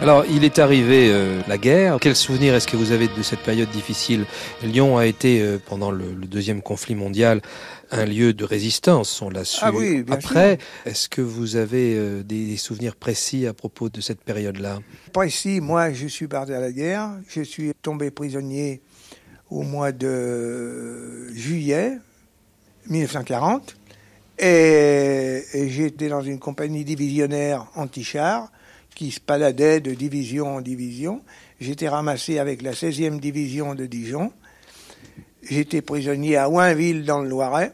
Alors, il est arrivé euh, la guerre. Quel souvenir est-ce que vous avez de cette période difficile ? Lyon a été, euh, pendant le, le deuxième conflit mondial, un lieu de résistance, on l'a su Ah oui, bien après. sûr. Est-ce que vous avez euh, des, des souvenirs précis à propos de cette période-là ? Précis, moi, je suis parti à la guerre. Je suis tombé prisonnier au mois de juillet mille neuf cent quarante. Et, et j'étais dans une compagnie divisionnaire anti-char qui se baladait de division en division. J'étais ramassé avec la seizième division de Dijon. J'étais prisonnier à Oinville dans le Loiret.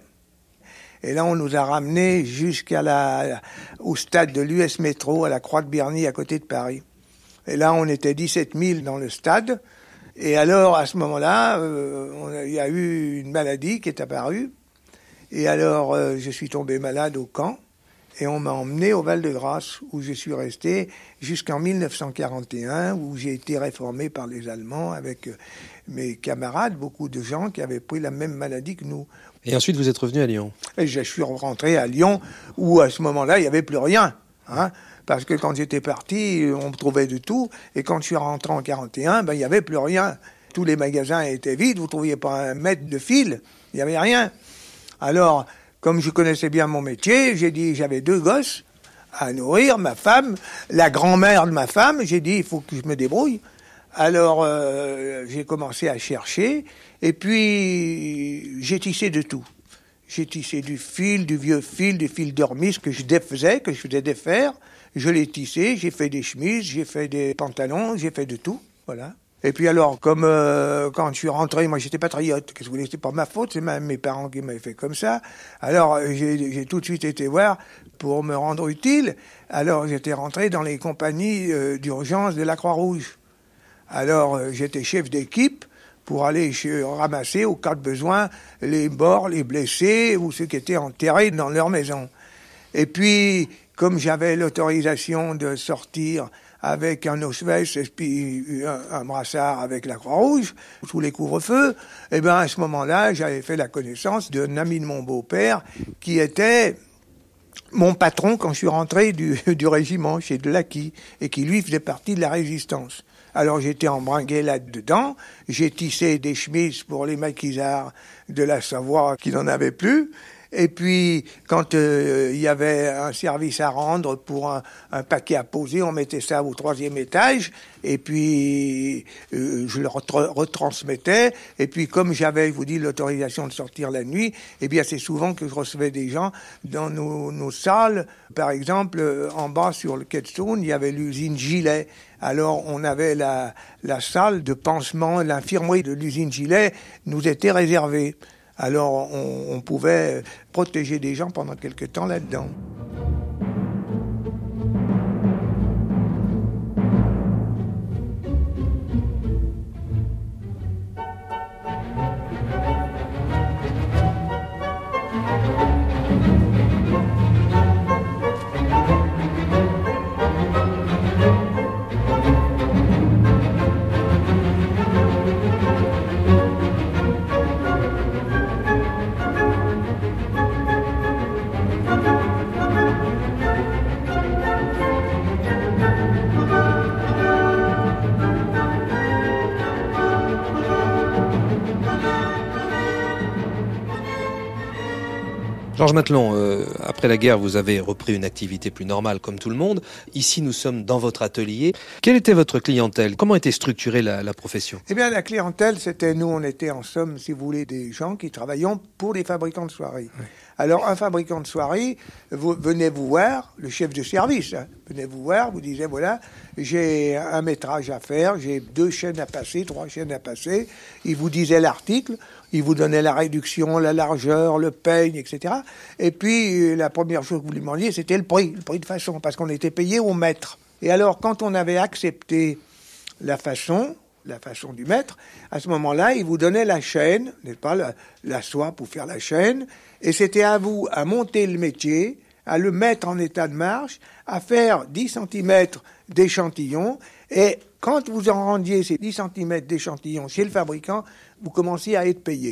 Et là, on nous a ramenés jusqu'à la, au stade de l'U S Métro, à la Croix de Berny, à côté de Paris. Et là, on était dix-sept mille dans le stade. Et alors, à ce moment-là, euh, il y a eu une maladie qui est apparue. Et alors, euh, je suis tombé malade au camp. Et on m'a emmené au Val-de-Grâce, où je suis resté jusqu'en mille neuf cent quarante et un, où j'ai été réformé par les Allemands avec mes camarades, beaucoup de gens qui avaient pris la même maladie que nous. Et ensuite, vous êtes revenu à Lyon ? Et je suis rentré à Lyon, où à ce moment-là, il n'y avait plus rien. Hein, parce que quand j'étais parti, on me trouvait de tout. Et quand je suis rentré en quarante et un, ben, il n'y avait plus rien. Tous les magasins étaient vides, vous ne trouviez pas un mètre de fil, il n'y avait rien. Alors, comme je connaissais bien mon métier, j'ai dit, j'avais deux gosses à nourrir, ma femme, la grand-mère de ma femme, j'ai dit, il faut que je me débrouille. Alors, euh, j'ai commencé à chercher, et puis, j'ai tissé de tout. J'ai tissé du fil, du vieux fil, du fil d'ormis que je défaisais, que je faisais défaire. Je l'ai tissé, j'ai fait des chemises, j'ai fait des pantalons, j'ai fait de tout, voilà. Et puis alors, comme euh, quand je suis rentré, moi j'étais patriote, qu'est-ce que vous voulez, c'est pas ma faute, c'est même mes parents qui m'avaient fait comme ça. Alors j'ai, j'ai tout de suite été voir pour me rendre utile. Alors j'étais rentré dans les compagnies euh, d'urgence de la Croix-Rouge. Alors euh, j'étais chef d'équipe pour aller chez, ramasser au cas de besoin les morts, les blessés ou ceux qui étaient enterrés dans leur maison. Et puis, comme j'avais l'autorisation de sortir avec un oswest et puis un, un brassard avec la Croix-Rouge, sous les couvre-feux, et bien à ce moment-là, j'avais fait la connaissance d'un ami de mon beau-père qui était mon patron quand je suis rentré du, du régiment chez Delaky et qui lui faisait partie de la résistance. Alors j'étais embringué là-dedans, j'ai tissé des chemises pour les maquisards de la Savoie qui n'en avaient plus. Et puis, quand euh, il y avait un service à rendre pour un, un paquet à poser, on mettait ça au troisième étage, et puis euh, je le retra- retransmettais. Et puis, comme j'avais, je vous dis, l'autorisation de sortir la nuit, eh bien, c'est souvent que je recevais des gens dans nos, nos salles. Par exemple, en bas sur le quai de Saône, il y avait l'usine Gilet. Alors, on avait la, la salle de pansement, l'infirmerie de l'usine Gilet nous était réservée. Alors, on, on pouvait protéger des gens pendant quelque temps là-dedans. Georges Matelon, euh, après la guerre, vous avez repris une activité plus normale comme tout le monde. Ici, nous sommes dans votre atelier. Quelle était votre clientèle ? Comment était structurée la, la profession ? Eh bien, la clientèle, c'était nous, on était en somme, si vous voulez, des gens qui travaillions pour les fabricants de soirées. Oui. Alors, un fabricant de soirée vous, venait vous voir, le chef de service, hein, venait vous voir, vous disait, voilà, j'ai un métrage à faire, j'ai deux chaînes à passer, trois chaînes à passer. Il vous disait l'article, il vous donnait la réduction, la largeur, le peigne, et cetera. Et puis, la première chose que vous lui demandiez, c'était le prix, le prix de façon, parce qu'on était payé au mètre. Et alors, quand on avait accepté la façon, la façon du mètre, à ce moment-là, il vous donnait la chaîne, n'est-ce pas, la, la soie pour faire la chaîne, et c'était à vous à monter le métier, à le mettre en état de marche, à faire dix centimètres d'échantillon, et quand vous en rendiez ces dix centimètres d'échantillon chez le fabricant, vous commenciez à être payé.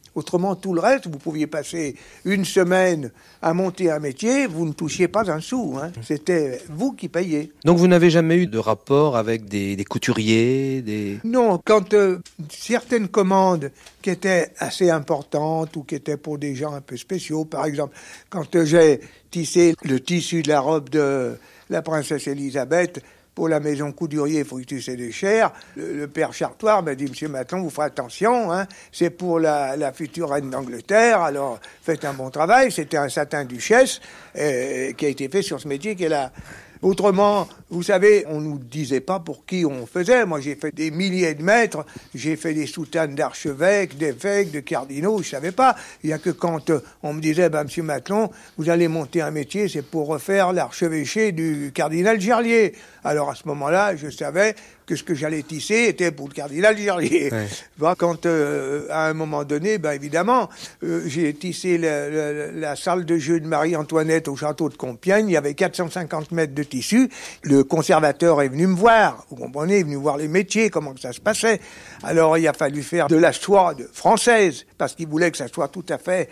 Autrement, tout le reste, vous pouviez passer une semaine à monter un métier, vous ne touchiez pas un sou. Hein. C'était vous qui payiez. Donc vous n'avez jamais eu de rapport avec des, des couturiers des... Non, quand euh, certaines commandes qui étaient assez importantes ou qui étaient pour des gens un peu spéciaux, par exemple, quand euh, j'ai tissé le tissu de la robe de la princesse Élisabeth, pour la maison couturier, il faut utiliser des chairs. Le, le père Chartoir m'a dit, Monsieur Maton, vous ferez attention, hein, c'est pour la, la future reine d'Angleterre, alors faites un bon travail. C'était un satin duchesse euh, qui a été fait sur ce métier qu'elle a. Autrement, vous savez, on nous disait pas pour qui on faisait. Moi, j'ai fait des milliers de mètres, j'ai fait des soutanes d'archevêques, d'évêques, de cardinaux, je savais pas. Il y a que quand euh, on me disait, bah, Monsieur Matlon, vous allez monter un métier, c'est pour refaire l'archevêché du cardinal Gerlier. Alors, à ce moment-là, je savais que ce que j'allais tisser était pour le cardinal Gerlier. Ouais. Bon, quand, euh, à un moment donné, ben, évidemment, euh, j'ai tissé la, la, la salle de jeu de Marie-Antoinette au château de Compiègne. Il y avait quatre cent cinquante mètres de tissu. Le conservateur est venu me voir. Vous comprenez, il est venu voir les métiers, comment que ça se passait. Alors, il a fallu faire de la soie de française, parce qu'il voulait que ça soit tout à fait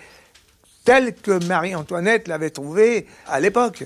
tel que Marie-Antoinette l'avait trouvé à l'époque.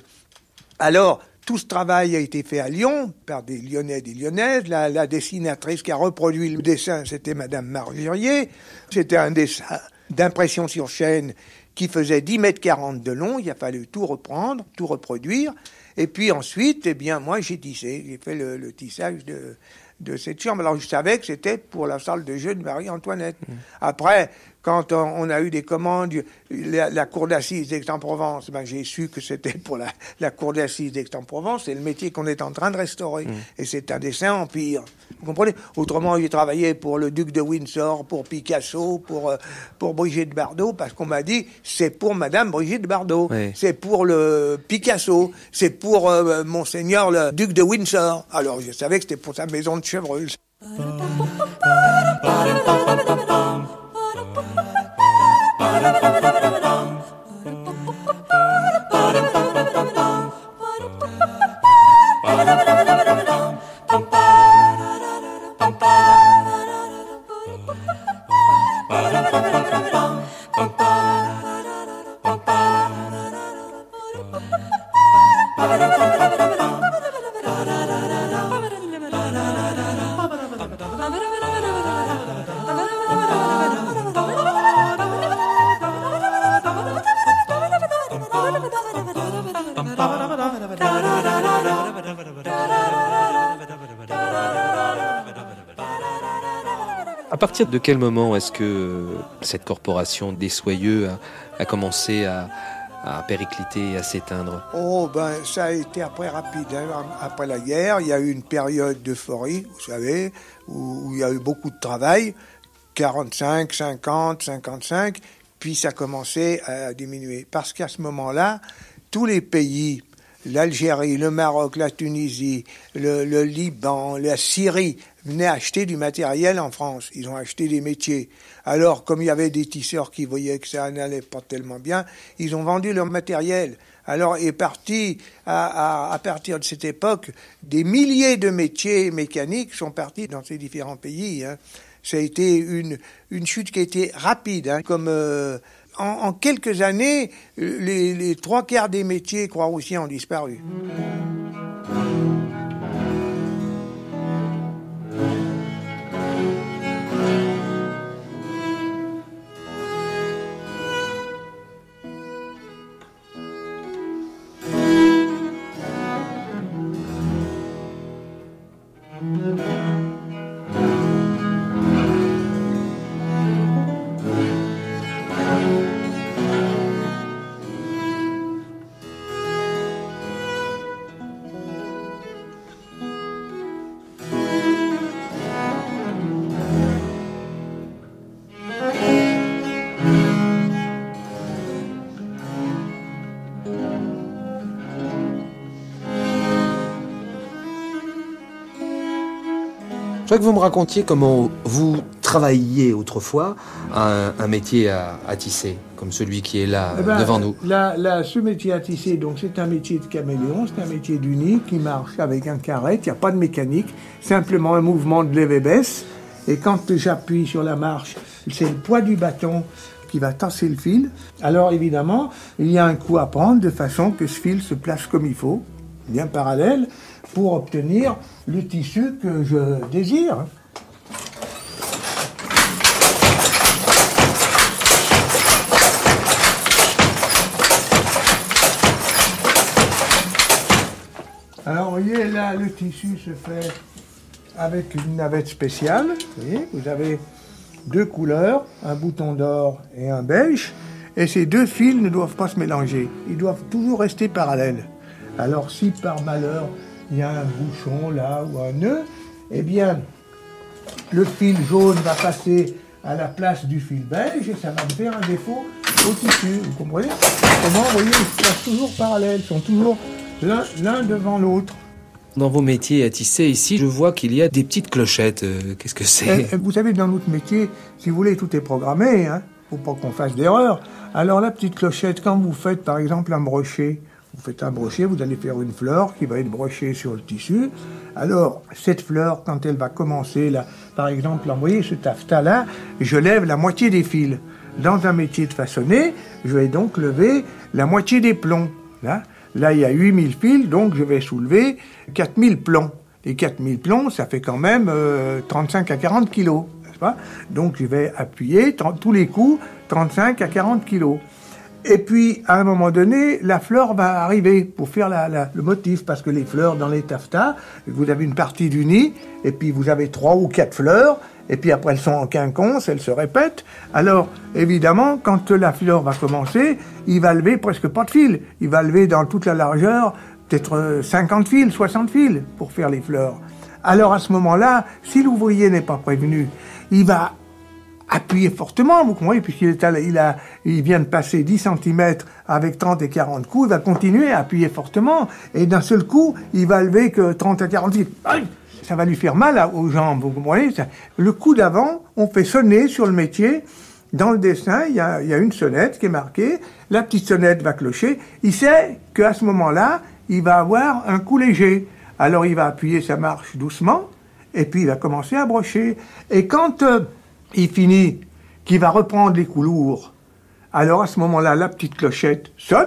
Alors, tout ce travail a été fait à Lyon par des Lyonnais, des Lyonnaises. La, la dessinatrice qui a reproduit le dessin, c'était Madame Margerier. C'était un dessin d'impression sur chaîne qui faisait dix mètres quarante de long. Il a fallu tout reprendre, tout reproduire. Et puis ensuite, eh bien, moi, j'ai tissé. J'ai fait le, le tissage de, de cette chambre. Alors, je savais que c'était pour la salle de jeu de Marie-Antoinette. Mmh. Après, quand on a eu des commandes, la, la cour d'assises d'Aix-en-Provence, ben j'ai su que c'était pour la, la cour d'assises d'Aix-en-Provence. C'est le métier qu'on est en train de restaurer. Mmh. Et c'est un dessin empire. Vous comprenez? Autrement, j'ai travaillé pour le duc de Windsor, pour Picasso, pour, pour Brigitte Bardot, parce qu'on m'a dit, c'est pour Madame Brigitte Bardot. Oui. C'est pour le Picasso. C'est pour euh, Monseigneur le duc de Windsor. Alors, je savais que c'était pour sa maison de Chevreuse. À partir de quel moment est-ce que cette corporation des Soyeux a, a commencé à, à péricliter et à s'éteindre? Oh, ben, ça a été après rapide. Hein. Après la guerre, il y a eu une période d'euphorie, vous savez, où, où il y a eu beaucoup de travail, quarante-cinq, cinquante, cinquante-cinq, puis ça a commencé à diminuer. Parce qu'à ce moment-là, tous les pays, l'Algérie, le Maroc, la Tunisie, le, le Liban, la Syrie, venaient acheter du matériel en France. Ils ont acheté des métiers. Alors, comme il y avait des tisseurs qui voyaient que ça n'allait pas tellement bien, ils ont vendu leur matériel. Alors est parti, à, à, à partir de cette époque, des milliers de métiers mécaniques sont partis dans ces différents pays. Hein. Ça a été une, une chute qui a été rapide, hein, comme... Euh, En, en quelques années, les, les trois quarts des métiers croix-roussiens ont disparu. Je voudrais que vous me racontiez comment vous travailliez autrefois un, un métier à, à tisser, comme celui qui est là, eh ben, devant nous. Là, là, ce métier à tisser, donc, c'est un métier de caméléon, c'est un métier d'unique qui marche avec un carrette, il n'y a pas de mécanique, simplement un mouvement de lève et baisse. Et quand j'appuie sur la marche c'est le poids du bâton qui va tasser le fil. Alors évidemment, il y a un coup à prendre de façon que ce fil se place comme il faut, bien parallèle, pour obtenir le tissu que je désire. Alors vous voyez, là, le tissu se fait avec une navette spéciale. Vous voyez, vous avez deux couleurs, un bouton d'or et un beige, et ces deux fils ne doivent pas se mélanger. Ils doivent toujours rester parallèles. Alors si par malheur, il y a un bouchon là ou un nœud, eh bien, le fil jaune va passer à la place du fil beige et ça va me faire un défaut au tissu. Vous comprenez? Comment, vous voyez, ils se placent toujours parallèles, ils sont toujours l'un, l'un devant l'autre. Dans vos métiers à tisser ici, je vois qu'il y a des petites clochettes. Euh, qu'est-ce que c'est? Et, vous savez, dans notre métier, si vous voulez, tout est programmé, hein. Faut pas qu'on fasse d'erreur. Alors la petite clochette, quand vous faites par exemple un brochet, vous faites un brochet, vous allez faire une fleur qui va être brochée sur le tissu. Alors cette fleur, quand elle va commencer, là, par exemple, là, vous voyez ce taffetas-là, je lève la moitié des fils. Dans un métier de façonner, je vais donc lever la moitié des plombs. Là, là il y a huit mille fils, donc je vais soulever quatre mille plombs. Et quatre mille plombs, ça fait quand même euh, trente-cinq à quarante kilos. Pas. Donc je vais appuyer t- tous les coups, trente-cinq à quarante kilos. Et puis à un moment donné, la fleur va arriver pour faire la, la, le motif, parce que les fleurs dans les taffetas, vous avez une partie du nid, et puis vous avez trois ou quatre fleurs, et puis après elles sont en quinconce, elles se répètent. Alors évidemment, quand la fleur va commencer, il va lever presque pas de fil. Il va lever dans toute la largeur peut-être cinquante fils, soixante fils pour faire les fleurs. Alors à ce moment-là, si l'ouvrier n'est pas prévenu, il va appuyer fortement, vous comprenez, puisqu'il est à, il, a, il vient de passer dix centimètres avec trente et quarante coups, il va continuer à appuyer fortement, et d'un seul coup, il va lever que trente à quarante fils. Ça va lui faire mal aux jambes, vous comprenez. Le coup d'avant, on fait sonner sur le métier. Dans le dessin, il y a, il y a une sonnette qui est marquée, la petite sonnette va clocher, il sait qu'à ce moment-là, il va avoir un coup léger. Alors il va appuyer sa marche doucement, et puis il va commencer à brocher. Et quand euh, il finit, qu'il va reprendre les coups lourds, alors à ce moment-là, la petite clochette sonne,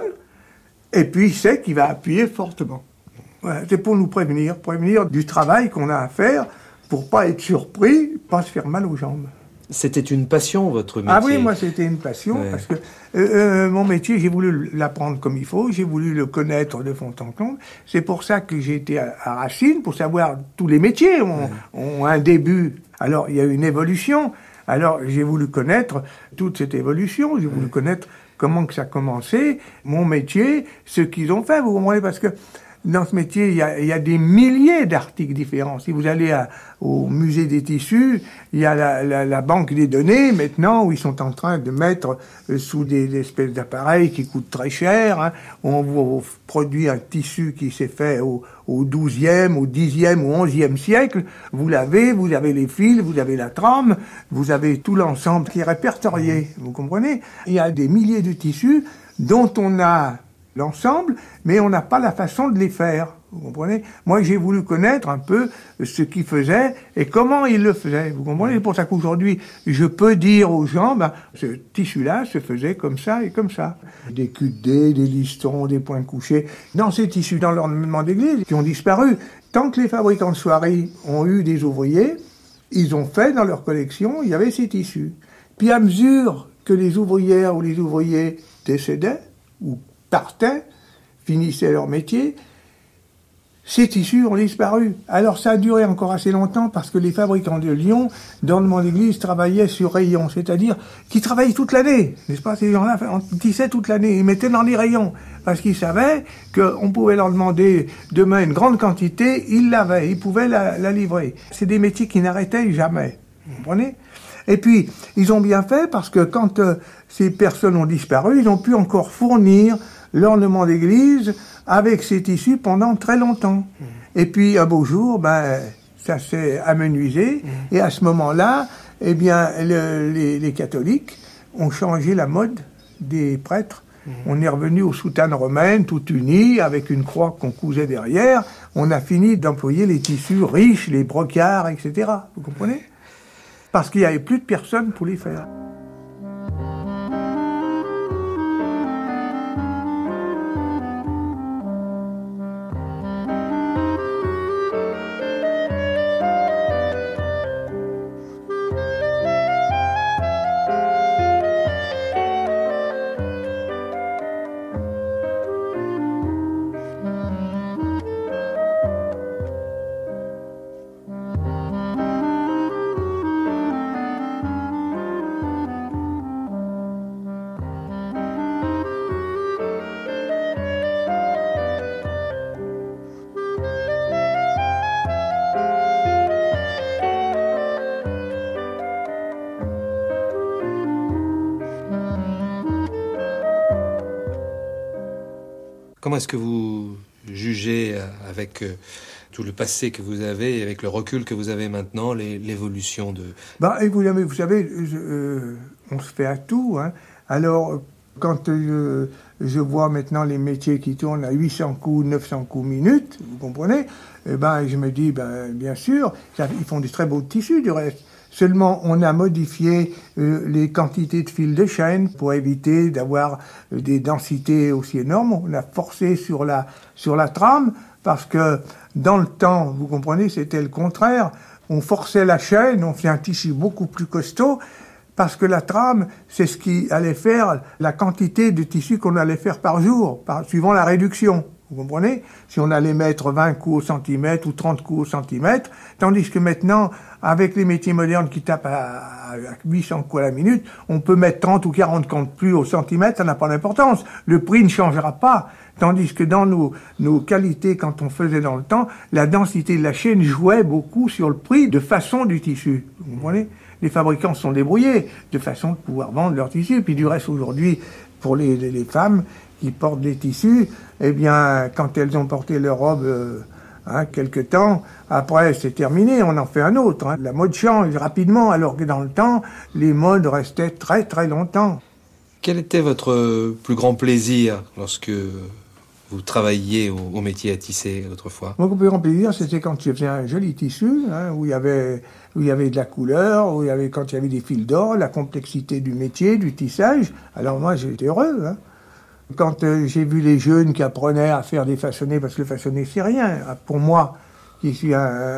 et puis il sait qu'il va appuyer fortement. Voilà, c'est pour nous prévenir, prévenir du travail qu'on a à faire, pour pas être surpris, pas se faire mal aux jambes. C'était une passion, votre métier? Ah oui, moi c'était une passion, ouais. Parce que euh, mon métier, j'ai voulu l'apprendre comme il faut, j'ai voulu le connaître de fond en comble. C'est pour ça que j'ai été à, à Racine, pour savoir tous les métiers ont, ouais. ont un début. Alors il y a une évolution. Alors j'ai voulu connaître toute cette évolution, j'ai voulu ouais. connaître comment que ça a commencé, mon métier, ce qu'ils ont fait, vous comprenez, parce que dans ce métier, il y a, il y a des milliers d'articles différents. Si vous allez à, au musée des tissus, il y a la, la, la banque des données, maintenant, où ils sont en train de mettre euh, sous des, des espèces d'appareils qui coûtent très cher. Hein. On vous produit un tissu qui s'est fait au, au douzième, au dixième ou onzième siècle. Vous l'avez, vous avez les fils, vous avez la trame, vous avez tout l'ensemble qui est répertorié. Vous comprenez? Il y a des milliers de tissus dont on a l'ensemble, mais on n'a pas la façon de les faire. Vous comprenez? Moi, j'ai voulu connaître un peu ce qu'ils faisaient et comment ils le faisaient. Vous comprenez? C'est pour ça qu'aujourd'hui, je peux dire aux gens, ben, ce tissu-là se faisait comme ça et comme ça. Des cul de dés, des listons, des points couchés. Dans ces tissus, dans l'ornement d'église, qui ont disparu. Tant que les fabricants de soieries ont eu des ouvriers, ils ont fait dans leur collection, il y avait ces tissus. Puis à mesure que les ouvrières ou les ouvriers décédaient, ou partaient, finissaient leur métier, ces tissus ont disparu. Alors ça a duré encore assez longtemps parce que les fabricants de Lyon, dans le monde d'église, travaillaient sur rayons, c'est-à-dire qu'ils travaillaient toute l'année, n'est-ce pas? Ces gens-là tissaient toute l'année, ils mettaient dans les rayons, parce qu'ils savaient qu'on pouvait leur demander demain une grande quantité, ils l'avaient, ils pouvaient la, la livrer. C'est des métiers qui n'arrêtaient jamais, vous comprenez? Et puis, ils ont bien fait parce que quand euh, ces personnes ont disparu, ils ont pu encore fournir l'ornement d'église avec ces tissus pendant très longtemps. Mmh. Et puis, un beau jour, ben, ça s'est amenuisé. Mmh. Et à ce moment-là, eh bien, le, les, les catholiques ont changé la mode des prêtres. Mmh. On est revenu aux soutanes romaines, tout unies, avec une croix qu'on cousait derrière. On a fini d'employer les tissus riches, les brocarts, et cetera. Vous comprenez? parce qu'il n'y avait plus de personnes pour les faire. Comment est-ce que vous jugez, avec tout le passé que vous avez, et avec le recul que vous avez maintenant, les, l'évolution de... Bah, et vous, vous savez, je, euh, on se fait à tout. Hein. Alors, quand euh, je vois maintenant les métiers qui tournent à huit cents coups, neuf cents coups minute, vous comprenez, eh ben, je me dis, ben, bien sûr, ça, ils font des très beaux tissus du reste. Seulement, on a modifié euh, les quantités de fils de chaîne pour éviter d'avoir euh, des densités aussi énormes. On a forcé sur la, sur la trame parce que dans le temps, vous comprenez, c'était le contraire. On forçait la chaîne, on faisait un tissu beaucoup plus costaud parce que la trame, c'est ce qui allait faire la quantité de tissu qu'on allait faire par jour, par, suivant la réduction. Vous comprenez? Si on allait mettre vingt coups au centimètre ou trente coups au centimètre, tandis que maintenant, avec les métiers modernes qui tapent à, à huit cents coups à la minute, on peut mettre trente ou quarante comptes plus au centimètre, ça n'a pas d'importance. Le prix ne changera pas. Tandis que dans nos, nos qualités, quand on faisait dans le temps, la densité de la chaîne jouait beaucoup sur le prix de façon du tissu. Vous comprenez? Les fabricants se sont débrouillés de façon de pouvoir vendre leur tissu. Puis du reste, aujourd'hui, pour les, les, les femmes qui portent des tissus, eh bien, quand elles ont porté leur robe euh, hein, quelque temps, après c'est terminé, on en fait un autre. Hein. La mode change rapidement, alors que dans le temps, les modes restaient très très longtemps. Quel était votre plus grand plaisir lorsque vous travailliez au, au métier à tisser autrefois? Mon plus grand plaisir, c'était quand je faisais un joli tissu, hein, où il y avait où il y avait de la couleur, où il y avait quand il y avait des fils d'or, la complexité du métier, du tissage. Alors moi, j'étais heureux. Hein. Quand euh, j'ai vu les jeunes qui apprenaient à faire des façonnés, parce que le façonné, c'est rien. Pour moi, qui suis un,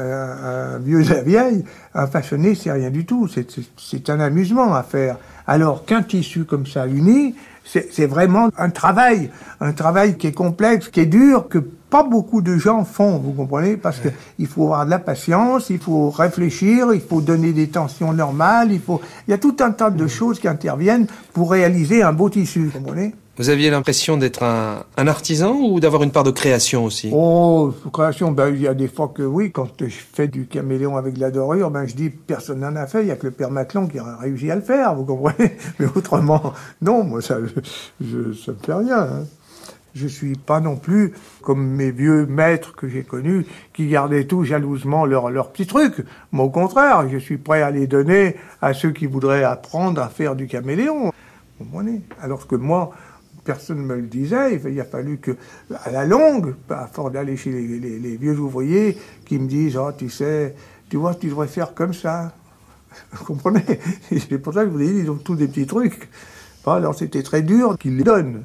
un, un vieux de la vieille, un façonné, c'est rien du tout. C'est, c'est, c'est un amusement à faire. Alors qu'un tissu comme ça uni, c'est, c'est vraiment un travail, un travail qui est complexe, qui est dur, que pas beaucoup de gens font, vous comprenez, parce que il faut avoir de la patience, il faut réfléchir, il faut donner des tensions normales, il faut, il y a tout un tas de choses qui interviennent pour réaliser un beau tissu, vous comprenez. Vous aviez l'impression d'être un, un artisan ou d'avoir une part de création aussi? Oh, création, ben, il y a des fois que oui, quand je fais du caméléon avec de la dorure, ben, je dis, personne n'en a fait, il y a que le père Maclon qui a réussi à le faire, vous comprenez? Mais autrement, non, moi, ça, je, je, ça me fait rien, hein. Je suis pas non plus comme mes vieux maîtres que j'ai connus qui gardaient tout jalousement leurs leur petits trucs. Moi, au contraire, je suis prêt à les donner à ceux qui voudraient apprendre à faire du caméléon. Vous comprenez? Alors que moi, personne ne me le disait. Il a fallu que, à la longue, à force d'aller chez les, les, les vieux ouvriers qui me disent, oh, tu sais, tu vois, tu devrais faire comme ça. Vous comprenez? Et c'est pour ça que je vous ai dit, ils ont tous des petits trucs. Bon, alors c'était très dur qu'ils les donnent.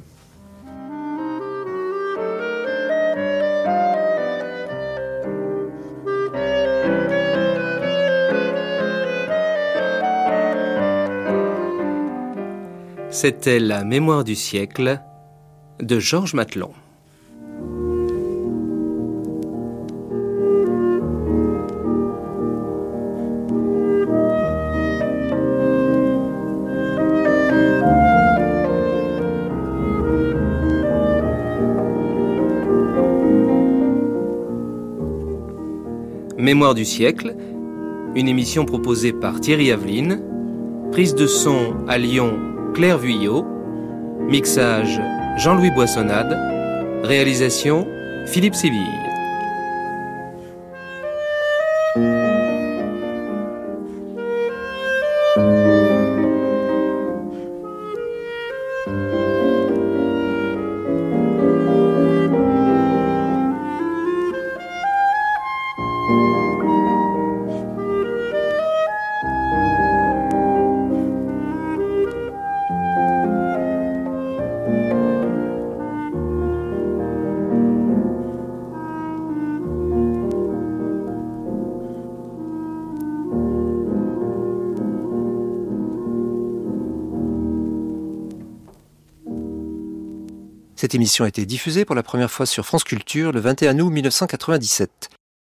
C'était La mémoire du siècle de Georges Matelon. Mémoire du siècle, une émission proposée par Thierry Aveline, prise de son à Lyon, Claire Vuillot, mixage Jean-Louis Boissonnade, réalisation Philippe Séville. Cette émission a été diffusée pour la première fois sur France Culture le vingt et un août mille neuf cent quatre-vingt-dix-sept.